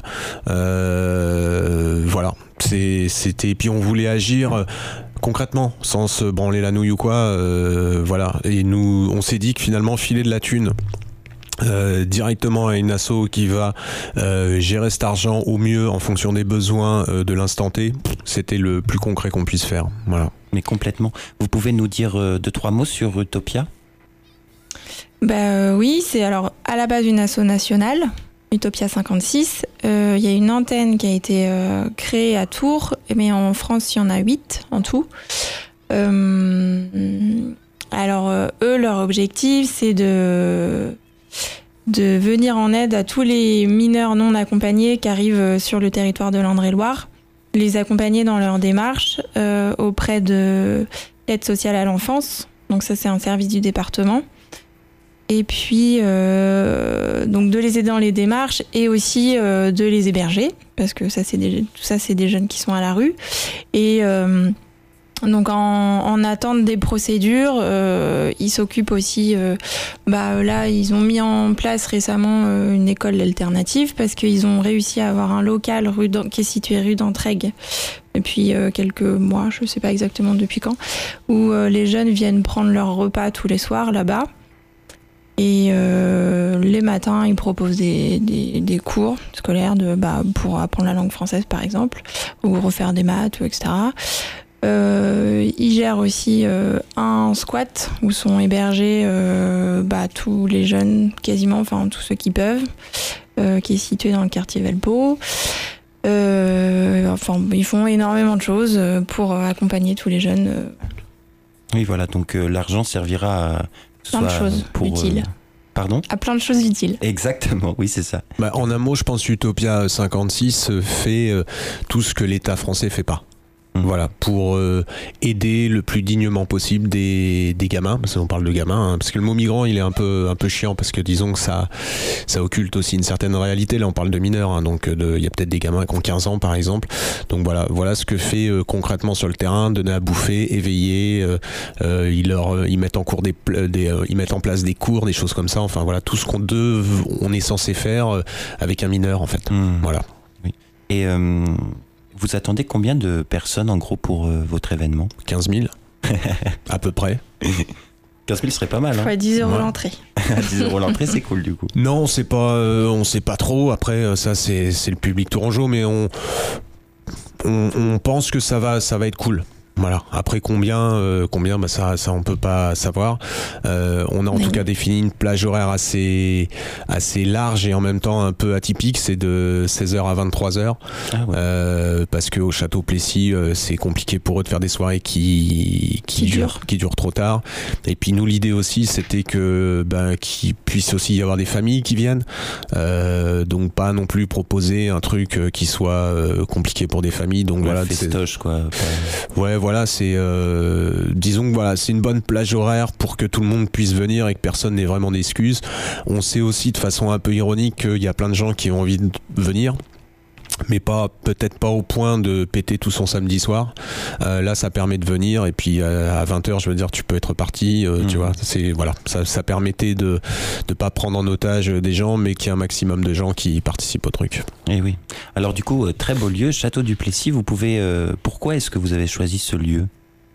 Euh, voilà. C'est, c'était. Puis on voulait agir. Euh, concrètement, sans se branler la nouille ou quoi, euh, voilà. Et nous, on s'est dit que finalement, filer de la thune euh, directement à une asso qui va euh, gérer cet argent au mieux en fonction des besoins euh, de l'instant T, c'était le plus concret qu'on puisse faire. Voilà. Mais complètement. Vous pouvez nous dire euh, deux, trois mots sur Utopia ? Bah euh, oui, c'est alors à la base une asso nationale. Utopia cinquante-six, il euh, y a une antenne qui a été euh, créée à Tours, mais en France il y en a huit en tout. Euh, alors euh, eux, leur objectif c'est de, de venir en aide à tous les mineurs non accompagnés qui arrivent sur le territoire de l'Indre-et-Loire, les accompagner dans leur démarche euh, auprès de l'aide sociale à l'enfance, donc ça c'est un service du département. Et puis, euh, donc de les aider dans les démarches et aussi euh, de les héberger, parce que ça, c'est des, tout ça, c'est des jeunes qui sont à la rue. Et euh, donc, en, en attente des procédures, euh, ils s'occupent aussi. Euh, bah là, ils ont mis en place récemment euh, une école alternative parce qu'ils ont réussi à avoir un local rue qui est situé rue d'Entraigues depuis euh, quelques mois, je ne sais pas exactement depuis quand, où euh, les jeunes viennent prendre leur repas tous les soirs là-bas. Et euh, les matins, ils proposent des, des, des cours scolaires de, bah, pour apprendre la langue française, par exemple, ou refaire des maths, et cetera. Euh, ils gèrent aussi euh, un squat où sont hébergés euh, bah, tous les jeunes, quasiment, enfin tous ceux qui peuvent, euh, qui est situé dans le quartier Velpeau. Euh, enfin, ils font énormément de choses pour accompagner tous les jeunes. Euh. Oui, voilà, donc euh, l'argent servira à... Plein de choses pour, utiles. Euh, pardon ? À plein de choses utiles. Exactement, oui, c'est ça. Bah, en un mot, je pense Utopia cinquante-six fait euh, tout ce que l'État français fait pas. Mmh. Voilà, pour euh, aider le plus dignement possible des, des gamins, parce qu'on parle de gamins, hein, parce que le mot migrant, il est un peu, un peu chiant, parce que disons que ça, ça occulte aussi une certaine réalité. Là, on parle de mineurs, hein, donc il y a peut-être des gamins qui ont quinze ans, par exemple. Donc voilà, voilà ce que fait euh, concrètement sur le terrain, donner à bouffer, éveiller, euh, euh, ils, leur, ils, mettent en cours des, des, euh, ils mettent en place des cours, des choses comme ça, enfin voilà, tout ce qu'on dev, on est censé faire euh, avec un mineur, en fait. Mmh. Voilà. Oui. Et... Euh... Vous attendez combien de personnes en gros pour euh, votre événement ? quinze mille à peu près. quinze mille serait pas mal. Hein. Faut à dix euros ouais. l'entrée. dix euros l'entrée, c'est cool du coup. Non, on sait pas, euh, on sait pas trop. Après, ça c'est, c'est le public tourangeau, mais on, on, on pense que ça va, ça va être cool. Voilà. Après combien, euh, combien, bah ça, ça on peut pas savoir. Euh, on a en oui. tout cas défini une plage horaire assez, assez large et en même temps un peu atypique. C'est de seize heures à vingt-trois heures, ah ouais. euh, parce que au Château Plessis, euh, c'est compliqué pour eux de faire des soirées qui, qui, qui durent, qui durent trop tard. Et puis nous, l'idée aussi, c'était que, ben, qu'il puisse aussi y avoir des familles qui viennent. Euh, donc pas non plus proposer un truc qui soit euh, compliqué pour des familles. Donc ouais, voilà, festoche, quoi. Ouais. Voilà, c'est euh, disons que voilà, c'est une bonne plage horaire pour que tout le monde puisse venir et que personne n'ait vraiment d'excuses. On sait aussi de façon un peu ironique qu'il y a plein de gens qui ont envie de venir, mais pas peut-être pas au point de péter tout son samedi soir. Euh, là, ça permet de venir et puis euh, à vingt heures, je veux dire, tu peux être parti. Euh, mmh. Tu vois, c'est voilà, ça, ça permettait de de pas prendre en otage des gens, mais qu'il y ait un maximum de gens qui participent au truc. Et oui. Alors du coup, euh, très beau lieu, Château du Plessis. Vous pouvez. Euh, pourquoi est-ce que vous avez choisi ce lieu ?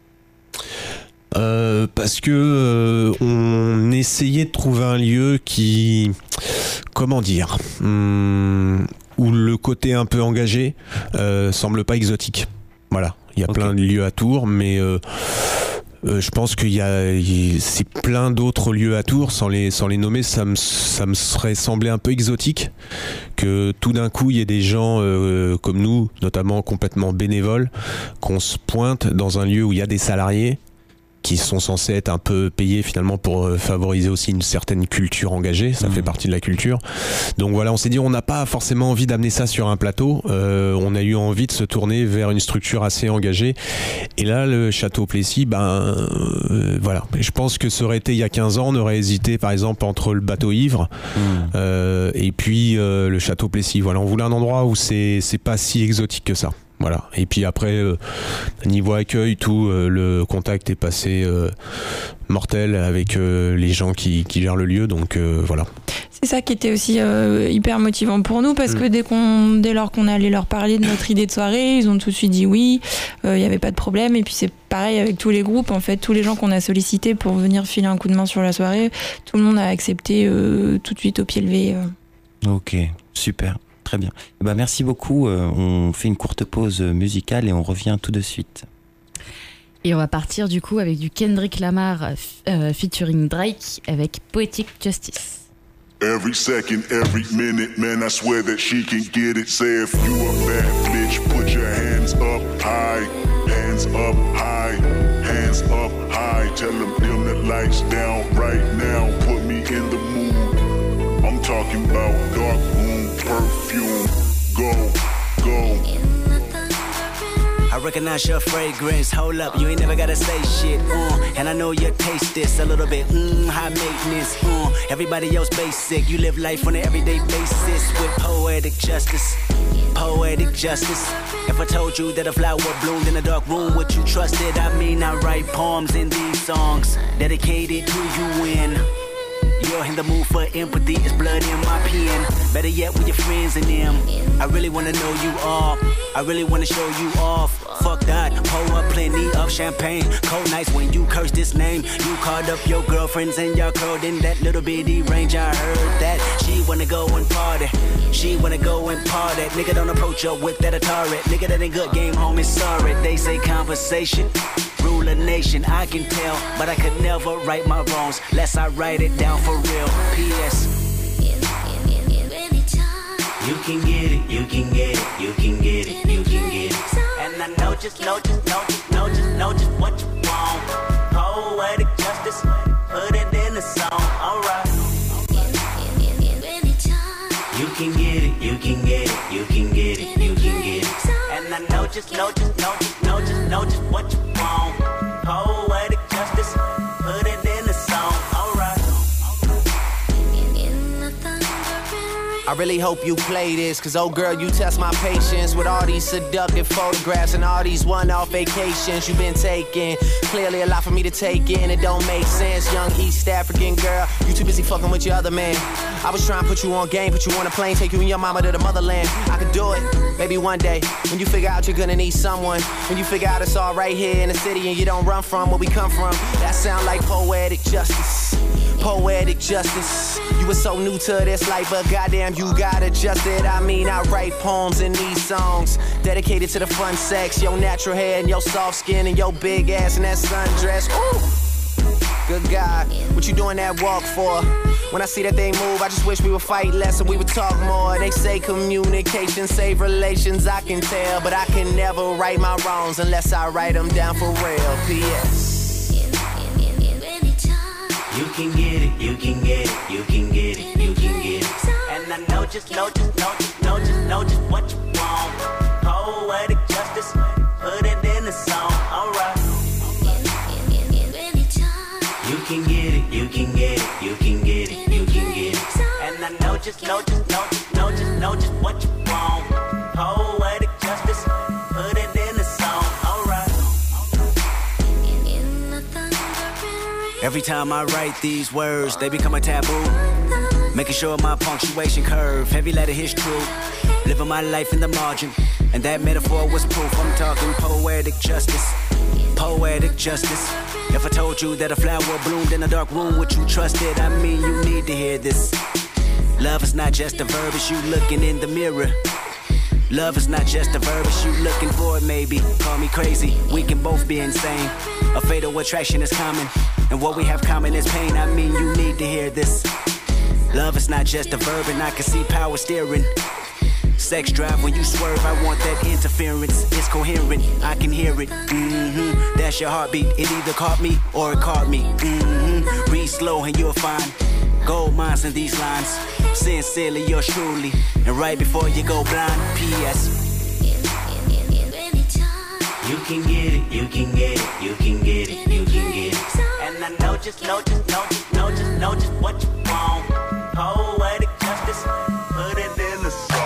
Euh, parce que euh, on essayait de trouver un lieu qui, comment dire, hum, où le côté un peu engagé euh, semble pas exotique. Voilà, il y a okay. plein de lieux à Tours, mais euh, Euh, je pense qu'il y a, il, c'est plein d'autres lieux à Tours, sans les, sans les nommer, ça me, ça me serait semblé un peu exotique que tout d'un coup il y ait des gens euh, comme nous, notamment complètement bénévoles, qu'on se pointe dans un lieu où il y a des salariés qui sont censés être un peu payés finalement pour favoriser aussi une certaine culture engagée, ça mmh. fait partie de la culture. Donc voilà, on s'est dit on n'a pas forcément envie d'amener ça sur un plateau, euh, on a eu envie de se tourner vers une structure assez engagée. Et là, le Château Plessis, ben euh, voilà, je pense que ça aurait été il y a quinze ans, on aurait hésité par exemple entre le Bateau Ivre mmh. euh, et puis euh, le Château Plessis. Voilà, on voulait un endroit où c'est c'est pas si exotique que ça. Voilà. Et puis après, euh, niveau accueil, tout, euh, le contact est passé euh, mortel avec euh, les gens qui, qui gèrent le lieu. Donc euh, voilà. C'est ça qui était aussi euh, hyper motivant pour nous parce mmh. que dès, qu'on, dès lors qu'on allait leur parler de notre idée de soirée, ils ont tout de suite dit oui, il euh, n'y avait pas de problème. Et puis c'est pareil avec tous les groupes, en fait, tous les gens qu'on a sollicités pour venir filer un coup de main sur la soirée, tout le monde a accepté euh, tout de suite au pied levé. Euh. Ok, super. Très bien. Bah, merci beaucoup. Euh, on fait une courte pause musicale et on revient tout de suite. Et on va partir du coup avec du Kendrick Lamar euh, featuring Drake avec Poetic Justice. Every second, every minute, man, I swear that she can get it. Say if you a bad bitch, put your hands up high, hands up high, hands up high. Tell them dim the lights down right now. Put me in the mood. I'm talking about dark room perfume. Go, go. I recognize your fragrance. Hold up, you ain't never gotta say shit. Uh, and I know you taste this a little bit. Mmm, high maintenance. Uh, everybody else basic. You live life on an everyday basis with poetic justice. Poetic justice. If I told you that a flower bloomed in a dark room, would you trust it? I mean, I write poems in these songs dedicated to you when you're in the mood for empathy, it's blood in my pen. Better yet with your friends and them. I really wanna know you all. I really wanna show you off. Fuck that, pour up plenty of champagne. Cold nights when you curse this name. You called up your girlfriends and y'all curled in that little bitty range. I heard that she wanna go and party. She wanna go and party. Nigga don't approach her with that Atari. Nigga that ain't good game, homie, sorry. They say conversation rule a nation, I can tell, but I could never right my wrongs lest I write it down for real. P S You can get it, you can get it, you can get it, you can get it. And I know just, know just, know just, know just, know just what you want. Poetic justice, put it in the song, alright. You can get it, you can get it, you can get it, you can get it. And I know just, know just, know just, know just, know just what you want. Poetic justice, put it in the song, alright. I really hope you play this, cause oh girl, you test my patience with all these seductive photographs and all these one-off vacations you've been taking. Clearly a lot for me to take in, it don't make sense. Young East African girl, you too busy fucking with your other man. I was trying to put you on game, put you on a plane, take you and your mama to the motherland. I could do it, maybe one day, when you figure out you're gonna need someone. When you figure out it's all right here in the city and you don't run from where we come from. That sound like poetic justice. Poetic justice. You were so new to this life, but goddamn, you got adjusted. I mean, I write poems in these songs dedicated to the fun sex, your natural hair and your soft skin and your big ass and that sundress. Ooh, good God, what you doing that walk for? When I see that thing move, I just wish we would fight less and we would talk more. They say communication save relations, I can tell, but I can never right my wrongs unless I write them down for real. P S You can get it, you can get it, you can get it, you can get it. And I know just, know just, know just, know just, know just what you want. Poetic justice, put it in the song, alright. You can get it, you can get it, you can get it, you can get it. And I know just, know just, know just, know just, know just what you want. Poetic justice, put it in the song, alright. Every time I write these words, they become a taboo. Making sure my punctuation curve, heavy letter hits true. Living my life in the margin, and that metaphor was proof. I'm talking poetic justice, poetic justice. If I told you that a flower bloomed in a dark room, would you trust it? I mean, you need to hear this. Love is not just a verb, it's you looking in the mirror. Love is not just a verb, it's you looking for it maybe. Call me crazy, we can both be insane. A fatal attraction is common, and what we have common is pain. I mean, you need to hear this. Love is not just a verb, and I can see power steering. Sex drive when you swerve, I want that interference. It's coherent, I can hear it. Mm-hmm. That's your heartbeat, it either caught me or it caught me. Mm-hmm. Read slow and you'll find gold mines in these lines. Sincerely, yours truly. And right before you go blind, P S You can get it, you can get it, you can get it, you can get it. And I know just, know just, know just, know just, know just what you want. Poetic justice, put it in the song.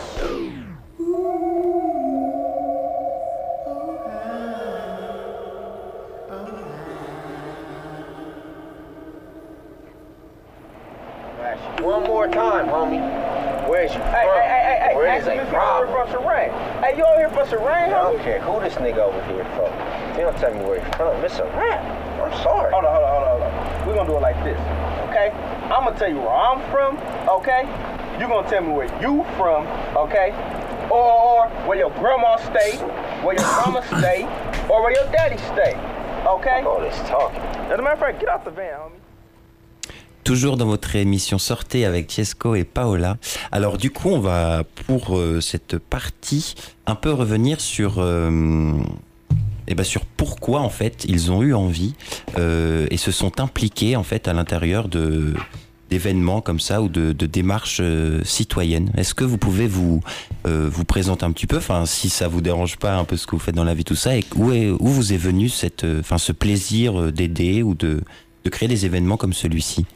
One more time, homie. Where's you from? Hey, hey, hey, hey, Where is a problem? From Serene. Hey, you over here from Serene, homie? I don't care who this nigga over here from. He don't tell me where he's from. It's a rap. I'm sorry. Hold on, hold on, hold on, hold on. We're gonna do it like this, okay? I'm gonna tell you where I'm from, okay? You gonna tell me where you from, okay? Or where your grandma stay, where your mama stay, or where your daddy stay, okay? All this talking. As a matter of fact, get out the van, homie. Toujours dans votre émission Sortez avec Tiesco et Paola. Alors du coup, on va pour euh, cette partie un peu revenir sur, euh, eh ben, sur pourquoi en fait ils ont eu envie euh, et se sont impliqués en fait à l'intérieur de d'événements comme ça ou de, de démarches euh, citoyennes. Est-ce que vous pouvez vous euh, vous présenter un petit peu, enfin si ça vous dérange pas un peu ce que vous faites dans la vie tout ça, et où est où vous est venu cette, enfin ce plaisir d'aider ou de de créer des événements comme celui-ci?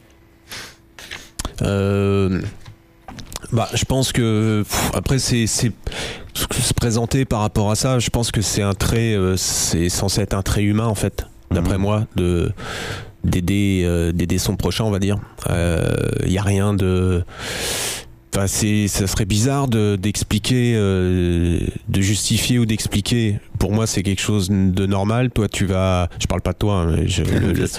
Euh, bah, je pense que pff, après c'est, c'est se présenter par rapport à ça. Je pense que c'est un trait, euh, c'est censé être un trait humain en fait, d'après mmh. moi, de d'aider euh, d'aider son prochain, on va dire. Il euh, y a rien de Enfin, c'est, ça serait bizarre de, d'expliquer, euh, de justifier ou d'expliquer. Pour moi, c'est quelque chose de normal. Toi, tu vas, je parle pas de toi, hein, je, le, le,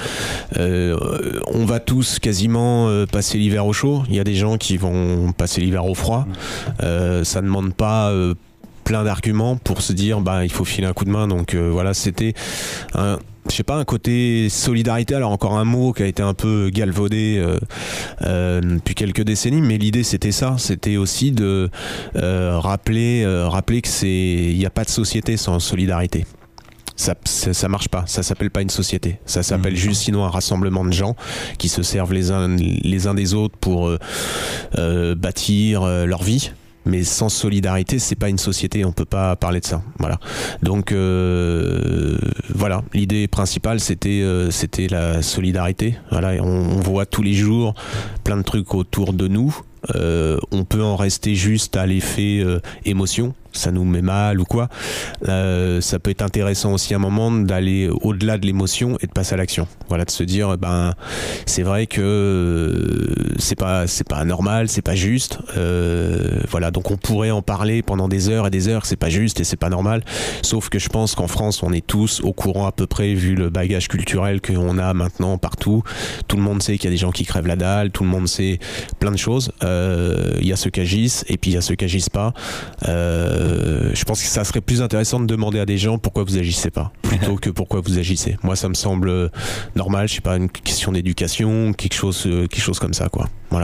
euh, on va tous quasiment euh, passer l'hiver au chaud. Il y a des gens qui vont passer l'hiver au froid. Euh, ça ne demande pas euh, plein d'arguments pour se dire, bah, il faut filer un coup de main. Donc euh, voilà, c'était un, je sais pas, un côté solidarité, alors encore un mot qui a été un peu galvaudé euh, euh, depuis quelques décennies, mais l'idée c'était ça, c'était aussi de euh, rappeler, euh, rappeler que c'est, il n'y a pas de société sans solidarité. Ça, ça, ça marche pas, ça s'appelle pas une société, ça s'appelle mmh. juste sinon un rassemblement de gens qui se servent les uns, les uns des autres pour euh, euh, bâtir euh, leur vie. Mais sans solidarité, c'est pas une société, on peut pas parler de ça. Voilà. Donc euh, voilà, l'idée principale c'était euh, c'était la solidarité. Voilà, on, on voit tous les jours plein de trucs autour de nous. Euh, on peut en rester juste à l'effet euh, émotion, ça nous met mal ou quoi. Euh, ça peut être intéressant aussi à un moment d'aller au-delà de l'émotion et de passer à l'action. Voilà, de se dire ben c'est vrai que euh, c'est pas c'est pas normal, c'est pas juste. Euh, voilà, donc on pourrait en parler pendant des heures et des heures, c'est pas juste et c'est pas normal. Sauf que je pense qu'en France, on est tous au courant à peu près vu le bagage culturel qu'on a maintenant partout. Tout le monde sait qu'il y a des gens qui crèvent la dalle, tout le monde sait plein de choses. Il euh, y a ceux qui agissent et puis il y a ceux qui agissent pas. Euh, je pense que ça serait plus intéressant de demander à des gens pourquoi vous agissez pas plutôt que pourquoi vous agissez. Moi, ça me semble normal. Je sais pas, une question d'éducation, quelque chose, quelque chose comme ça, quoi. Voilà.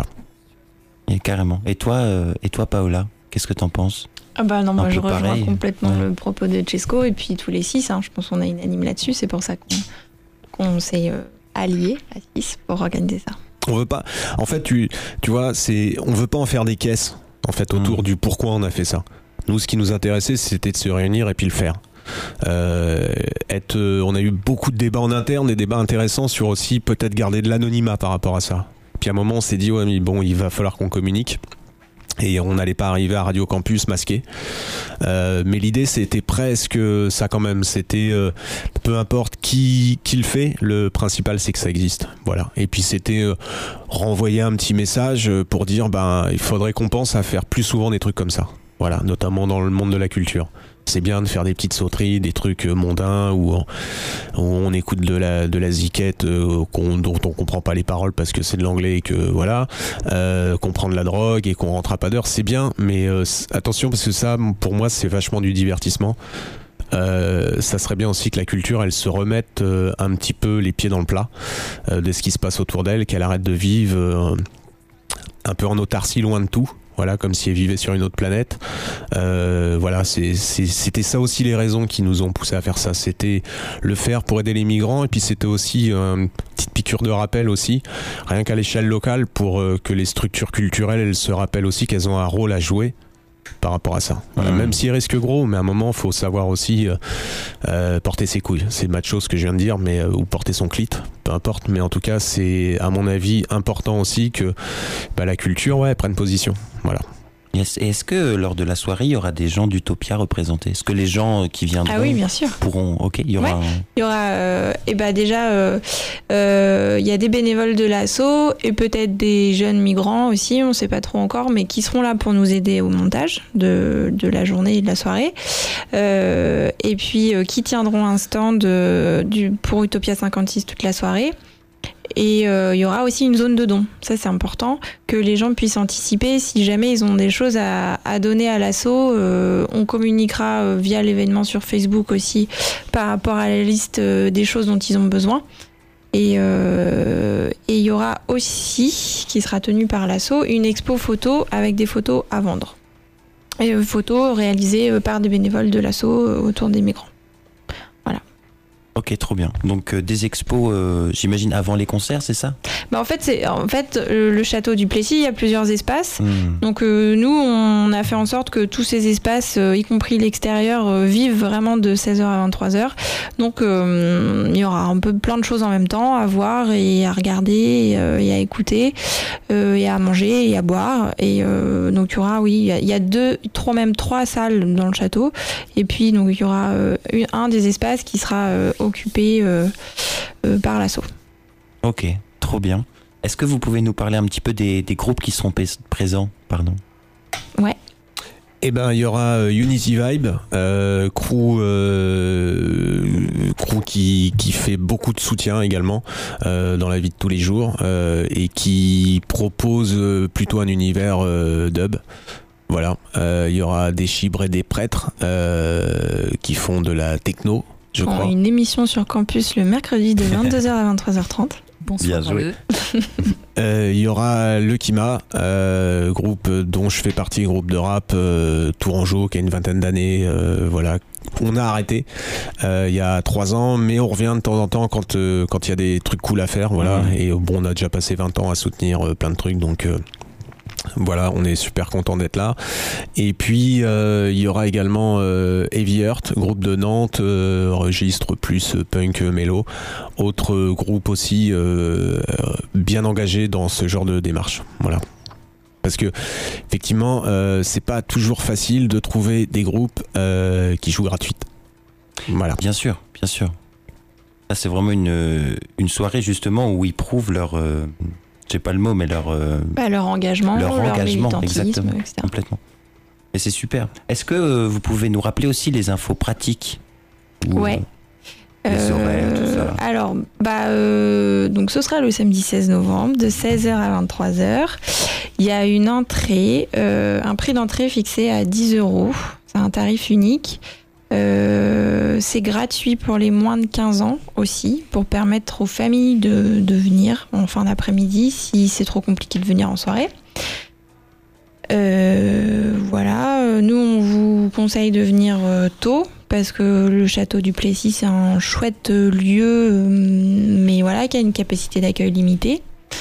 Et carrément. Et toi, euh, et toi, Paola, qu'est-ce que t'en penses? Ah bah non, moi je rejoins pareil. complètement ouais. le propos de Tiesco et puis tous les six. Hein, je pense qu'on est unanime là-dessus. C'est pour ça qu'on, qu'on s'est euh, alliés à six pour organiser ça. On veut pas. En fait, tu, tu vois, c'est, on veut pas en faire des caisses. En fait, autour mmh. du pourquoi on a fait ça. Nous, ce qui nous intéressait, c'était de se réunir et puis le faire. Euh, être, euh, on a eu beaucoup de débats en interne, des débats intéressants sur aussi peut-être garder de l'anonymat par rapport à ça. Puis à un moment, on s'est dit ouais, mais bon, il va falloir qu'on communique. Et on n'allait pas arriver à Radio Campus masqué. Euh, mais l'idée, c'était presque ça quand même. C'était euh, peu importe qui, qui le fait, le principal, c'est que ça existe. Voilà. Et puis c'était euh, renvoyer un petit message pour dire, ben, il faudrait qu'on pense à faire plus souvent des trucs comme ça. Voilà, notamment dans le monde de la culture. C'est bien de faire des petites sauteries, des trucs mondains où on, où on écoute de la, de la ziquette euh, qu'on, dont on comprend pas les paroles parce que c'est de l'anglais et que voilà, euh, qu'on prend de la drogue et qu'on rentre à pas d'heure, c'est bien, mais euh, attention parce que ça, pour moi, c'est vachement du divertissement. Euh, ça serait bien aussi que la culture, elle se remette euh, un petit peu les pieds dans le plat euh, de ce qui se passe autour d'elle, qu'elle arrête de vivre euh, un peu en autarcie, loin de tout. Voilà, comme si elle vivait sur une autre planète. Euh, voilà, c'est, c'est, c'était ça aussi les raisons qui nous ont poussé à faire ça. C'était le faire pour aider les migrants, et puis c'était aussi euh, une petite piqûre de rappel aussi, rien qu'à l'échelle locale, pour euh, que les structures culturelles, elles se rappellent aussi qu'elles ont un rôle à jouer par rapport à ça. Voilà, mmh. Même s'il risque gros, mais à un moment, il faut savoir aussi euh, euh, porter ses couilles. C'est macho ce que je viens de dire, mais euh, ou porter son clit, peu importe. Mais en tout cas, c'est à mon avis important aussi que bah, la culture, ouais, prenne position. Voilà. Yes. Et est-ce que lors de la soirée, il y aura des gens d'Utopia représentés? Est-ce que les gens qui viendront ah oui, bien sûr. pourront... Ok, il y aura... Ouais. Un... Il y aura... Euh, et bah déjà, euh, euh, il y a des bénévoles de l'asso et peut-être des jeunes migrants aussi, on ne sait pas trop encore, mais qui seront là pour nous aider au montage de, de la journée et de la soirée. Euh, et puis, euh, qui tiendront un stand euh, du, pour Utopia cinquante-six toute la soirée. Et il euh, y aura aussi une zone de don. Ça, c'est important que les gens puissent anticiper. Si jamais ils ont des choses à, à donner à l'asso, euh, on communiquera euh, via l'événement sur Facebook aussi par rapport à la liste euh, des choses dont ils ont besoin. Et il euh, y aura aussi, qui sera tenue par l'asso, une expo photo avec des photos à vendre. Et euh, photos réalisées euh, par des bénévoles de l'asso euh, autour des migrants. Ok, trop bien. Donc euh, des expos, euh, j'imagine, avant les concerts, c'est ça? Bah en fait, c'est en fait le, le château du Plessis, il y a plusieurs espaces. Mmh. Donc euh, nous, on a fait en sorte que tous ces espaces, euh, y compris l'extérieur, euh, vivent vraiment de seize heures à vingt-trois heures. Donc euh, il y aura un peu plein de choses en même temps à voir et à regarder et, euh, et à écouter euh, et à manger et à boire. Et euh, donc il y aura, oui, il y a, il y a deux, trois, même trois salles dans le château. Et puis donc il y aura euh, une, un des espaces qui sera euh, occupé euh, euh, par l'asso. Ok, trop bien. Est-ce que vous pouvez nous parler un petit peu des, des groupes qui seront p- présents, pardon? Ouais. Eh ben, il y aura euh, Unity Vibe, euh, crew, euh, crew qui qui fait beaucoup de soutien également euh, dans la vie de tous les jours euh, et qui propose euh, plutôt un univers euh, dub. Voilà. Euh, il y aura des chibres et des prêtres euh, qui font de la techno. Je crois. Une émission sur campus le mercredi de vingt-deux heures à vingt-trois heures trente. Bonsoir. Bien joué. Euh, il y aura le Kima, euh, groupe dont je fais partie, groupe de rap euh, tourangeau qui a une vingtaine d'années. Euh, voilà, on a arrêté euh, il y a trois ans, mais on revient de temps en temps quand euh, quand il y a des trucs cool à faire. Voilà, mmh. Et bon, on a déjà passé vingt ans à soutenir euh, plein de trucs, donc. Euh, Voilà, on est super content d'être là. Et puis euh, il y aura également euh, Heavy Earth, groupe de Nantes, euh, registre plus punk mélo, autre groupe aussi euh, bien engagé dans ce genre de démarche. Voilà. Parce que effectivement, euh, c'est pas toujours facile de trouver des groupes euh, qui jouent gratuites. Voilà. Bien sûr, bien sûr. Là, c'est vraiment une une soirée justement où ils prouvent leur euh... j'ai pas le mot, mais leur euh, bah, leur engagement, leur, leur engagement, militantisme, exactement, et cetera. Complètement. Et c'est super. Est-ce que euh, vous pouvez nous rappeler aussi les infos pratiques? Ou, Ouais. Les euh, horaires, tout ça. Alors, bah, euh, donc ce sera le samedi seize novembre de seize heures à vingt-trois heures. Il y a une entrée, euh, un prix d'entrée fixé à dix euros. C'est un tarif unique. Euh, c'est gratuit pour les moins de quinze ans aussi, pour permettre aux familles de, de venir en fin d'après-midi si c'est trop compliqué de venir en soirée. Euh, voilà, nous on vous conseille de venir tôt parce que le château du Plessis c'est un chouette lieu, mais voilà, qui a une capacité d'accueil limitée.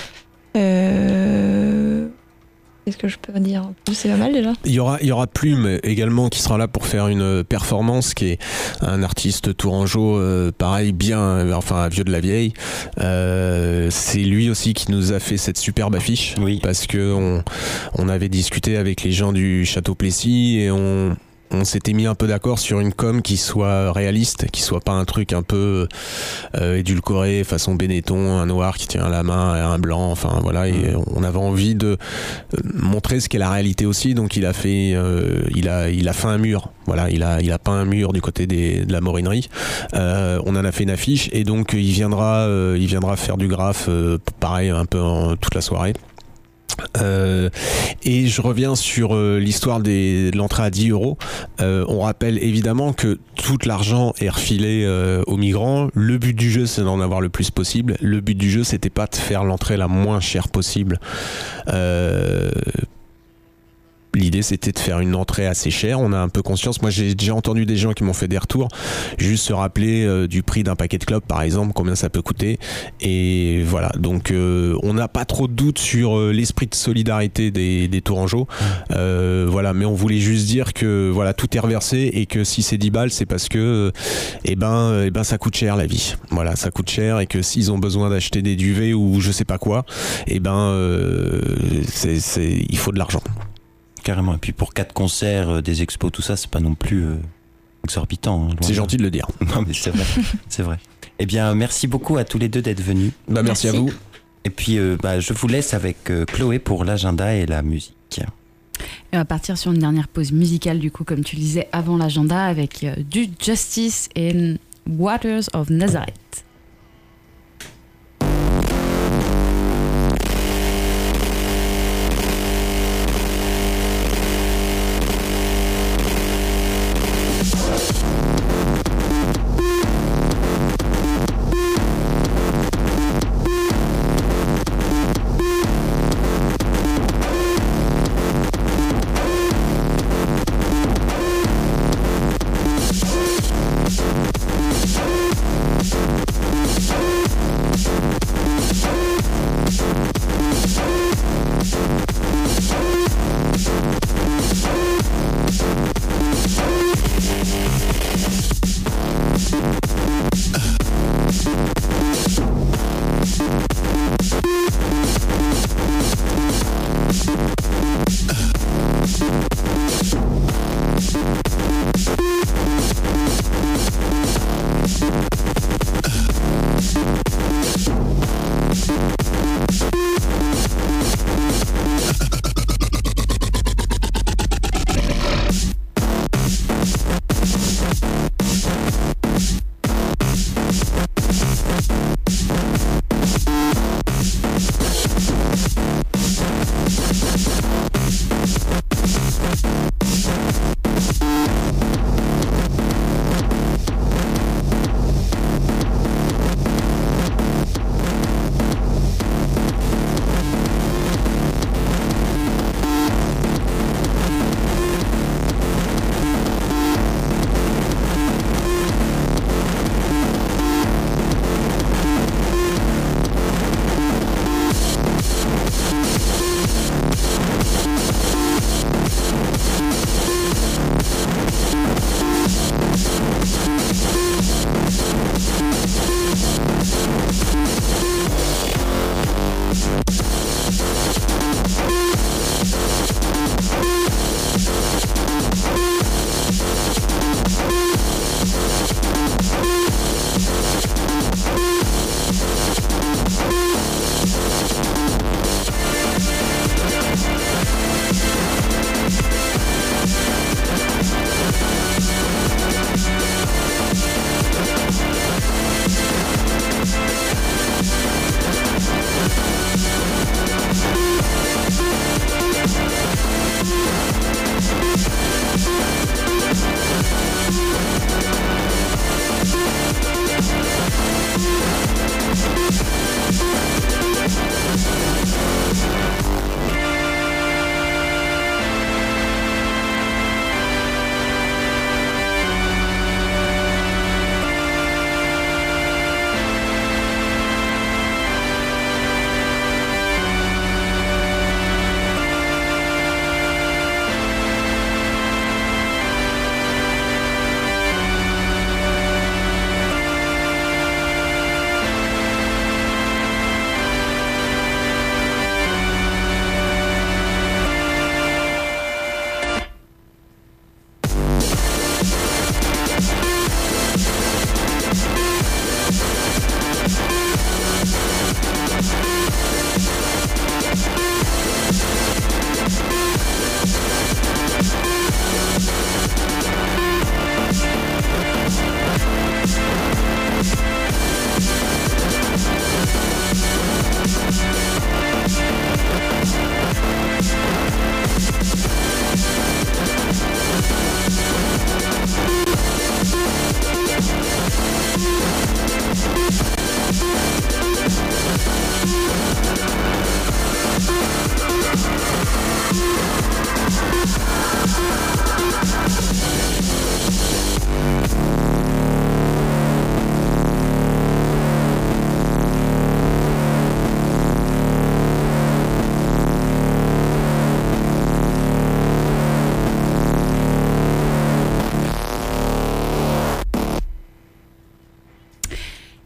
Euh... Qu'est-ce que je peux dire? C'est pas mal déjà. Il y aura, il y aura Plume également qui sera là pour faire une performance, qui est un artiste tourangeau, euh, pareil, bien, enfin, un vieux de la vieille. Euh, c'est lui aussi qui nous a fait cette superbe affiche. Oui. Parce que on, on avait discuté avec les gens du Château Plessis et on, on s'était mis un peu d'accord sur une com qui soit réaliste, qui soit pas un truc un peu euh, édulcoré façon Benetton, un noir qui tient la main et un blanc, enfin voilà, et on avait envie de montrer ce qu'est la réalité aussi, donc il a fait euh, il a il a fait un mur, voilà, il a il a peint un mur du côté des, de la morinerie, euh, on en a fait une affiche et donc il viendra euh, il viendra faire du graphe euh, pareil un peu en, toute la soirée. Euh, et je reviens sur euh, l'histoire des, de l'entrée à dix euros. Euh, on rappelle évidemment que tout l'argent est refilé euh, aux migrants. Le but du jeu, c'est d'en avoir le plus possible. Le but du jeu, c'était pas de faire l'entrée la moins chère possible. Euh, L'idée, c'était de faire une entrée assez chère. On a un peu conscience. Moi, j'ai déjà entendu des gens qui m'ont fait des retours. Juste se rappeler euh, du prix d'un paquet de clopes, par exemple, combien ça peut coûter. Et voilà. Donc, euh, on n'a pas trop de doute sur euh, l'esprit de solidarité des, des Tourangeaux. Euh, voilà. Mais on voulait juste dire que voilà, tout est reversé et que si c'est dix balles, c'est parce que, euh, eh ben, eh ben, ça coûte cher la vie. Voilà, ça coûte cher et que s'ils ont besoin d'acheter des duvets ou je sais pas quoi, eh ben, euh, c'est, c'est, il faut de l'argent. Carrément. Et puis pour quatre concerts, euh, des expos, tout ça, c'est pas non plus euh, exorbitant. Hein, c'est gentil de le dire. Non, mais c'est vrai. C'est vrai. Eh bien, merci beaucoup à tous les deux d'être venus. Bah, merci, merci à vous. Et puis, euh, bah, je vous laisse avec euh, Chloé pour l'agenda et la musique. Et on va partir sur une dernière pause musicale, du coup, comme tu le disais, avant l'agenda, avec euh, du Justice in Waters of Nazareth.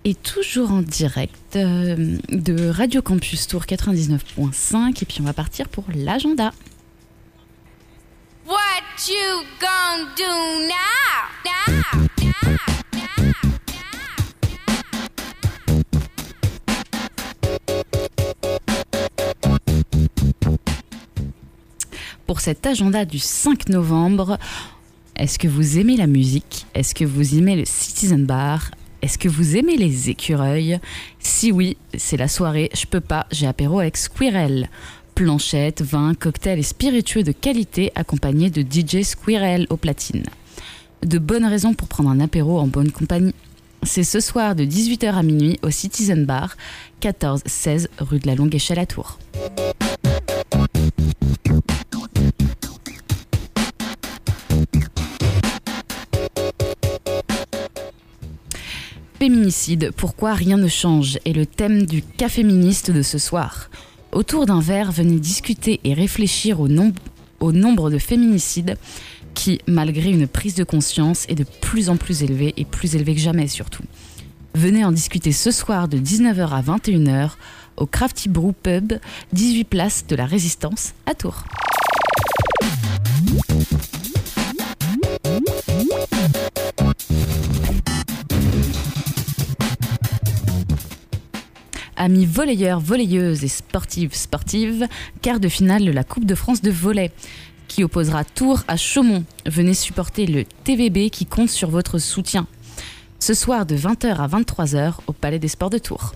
Et toujours en direct euh, de Radio Campus Tour quatre-vingt-dix-neuf point cinq. Et puis on va partir pour l'agenda. What you gonna do now? Now, now, Pour cet agenda du cinq novembre, est-ce que vous aimez la musique? Est-ce que vous aimez le Citizen Bar? Est-ce que vous aimez les écureuils? Si oui, c'est la soirée Je peux pas, j'ai apéro avec Squirrel. Planchette, vin, cocktails et spiritueux de qualité accompagnés de D J Squirrel au platine. De bonnes raisons pour prendre un apéro en bonne compagnie. C'est ce soir de dix-huit heures à minuit au Citizen Bar, quatorze seize rue de la Longue Échelle à Tours. Féminicide, pourquoi rien ne change est le thème du caféministe de ce soir. Autour d'un verre, venez discuter et réfléchir au, nom- au nombre de féminicides qui, malgré une prise de conscience, est de plus en plus élevé et plus élevé que jamais surtout. Venez en discuter ce soir de dix-neuf heures à vingt et une heures au Crafty Brew Pub, dix-huit place de la Résistance à Tours. Amis volleyeurs, volleyeuses et sportives, sportives, quart de finale de la Coupe de France de volley, qui opposera Tours à Chaumont. Venez supporter le T V B qui compte sur votre soutien. Ce soir de vingt heures à vingt-trois heures au Palais des Sports de Tours.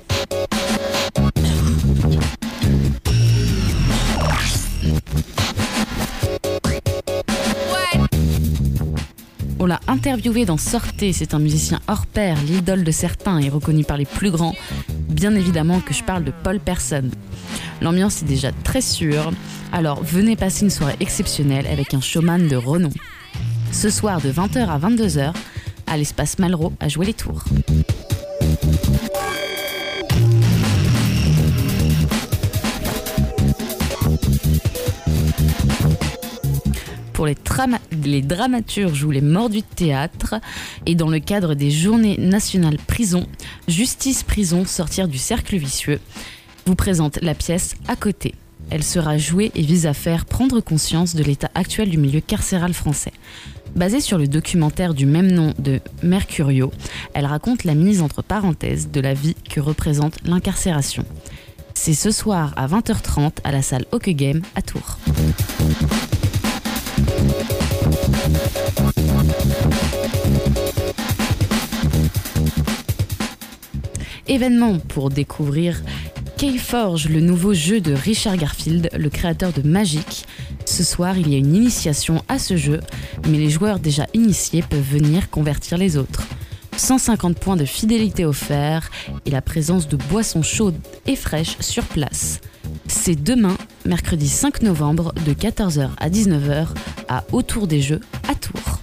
On l'a interviewé dans Sortez, c'est un musicien hors pair, l'idole de certains et reconnu par les plus grands. Bien évidemment que je parle de Paul Persson. L'ambiance est déjà très sûre, alors venez passer une soirée exceptionnelle avec un showman de renom. Ce soir de vingt heures à vingt-deux heures, à l'espace Malraux à Jouer les Tours. Pour les, trama- les dramaturges ou les mordus de théâtre, et dans le cadre des Journées nationales prison, Justice Prison, sortir du cercle vicieux, vous présente la pièce À côté. Elle sera jouée et vise à faire prendre conscience de l'état actuel du milieu carcéral français. Basée sur le documentaire du même nom de Mercurio, elle raconte la mise entre parenthèses de la vie que représente l'incarcération. C'est ce soir à vingt heures trente à la salle Hockey Game à Tours. Événement pour découvrir Keyforge, le nouveau jeu de Richard Garfield, le créateur de Magic. Ce soir, il y a une initiation à ce jeu, mais les joueurs déjà initiés peuvent venir convertir les autres. cent cinquante points de fidélité offerts et la présence de boissons chaudes et fraîches sur place. C'est demain, mercredi cinq novembre, de quatorze heures à dix-neuf heures, à Autour des Jeux, à Tours.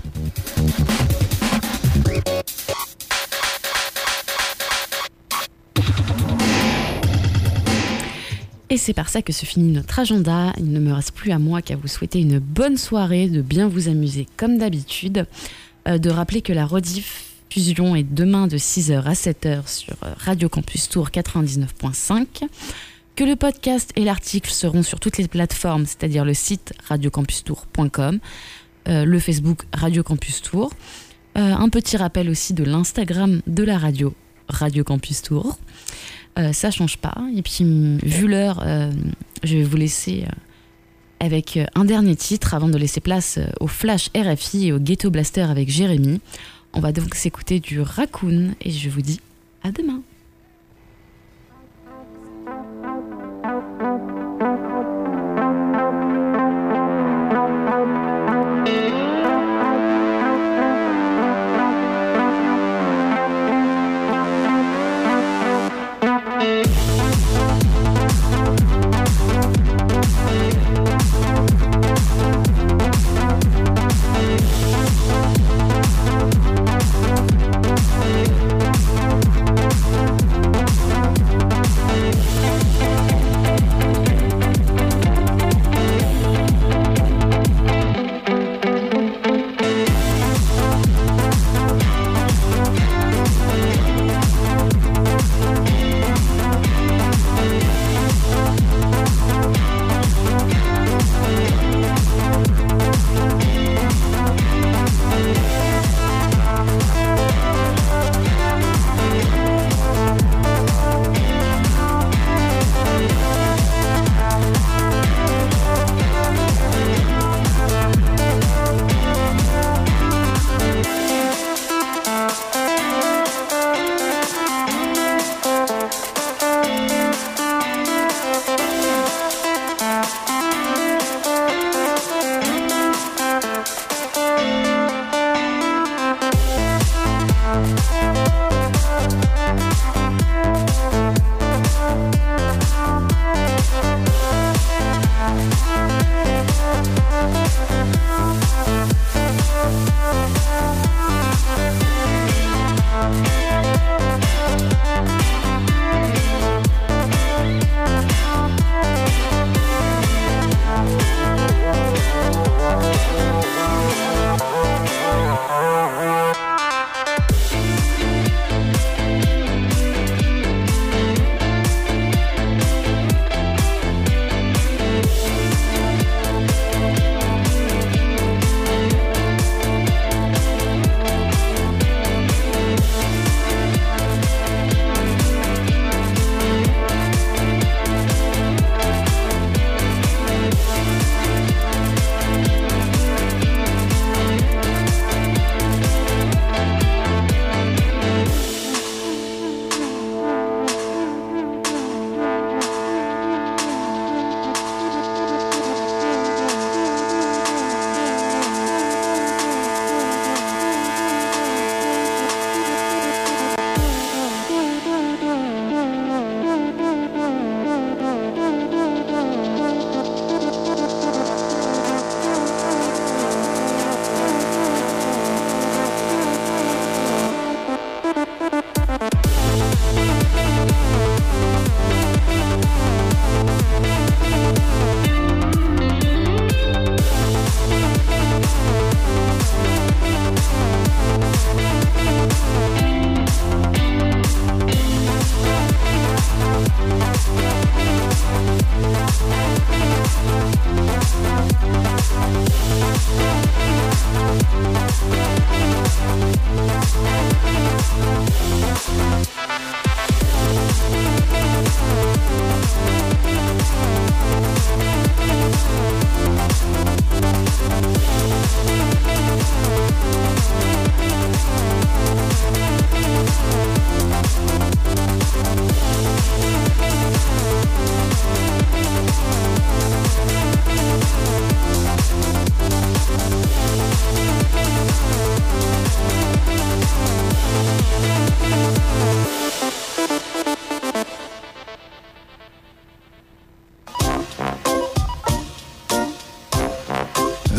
Et c'est par ça que se finit notre agenda. Il ne me reste plus à moi qu'à vous souhaiter une bonne soirée, de bien vous amuser comme d'habitude, euh, de rappeler que la rediffusion est demain de six heures à sept heures sur Radio Campus Tours quatre-vingt-dix-neuf point cinq, que le podcast et l'article seront sur toutes les plateformes, c'est-à-dire le site radio campus tours point com, euh, le Facebook Radio Campus Tours, euh, un petit rappel aussi de l'Instagram de la radio, Radio Campus Tours. Euh, ça change pas. Et puis, vu l'heure, euh, je vais vous laisser euh, avec un dernier titre avant de laisser place euh, au Flash R F I et au Ghetto Blaster avec Jérémy. On va donc s'écouter du Raccoon et je vous dis à demain. now.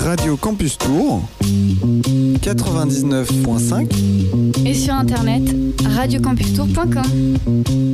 Radio Campus Tour quatre-vingt-dix-neuf point cinq et sur internet radio campus tour point com.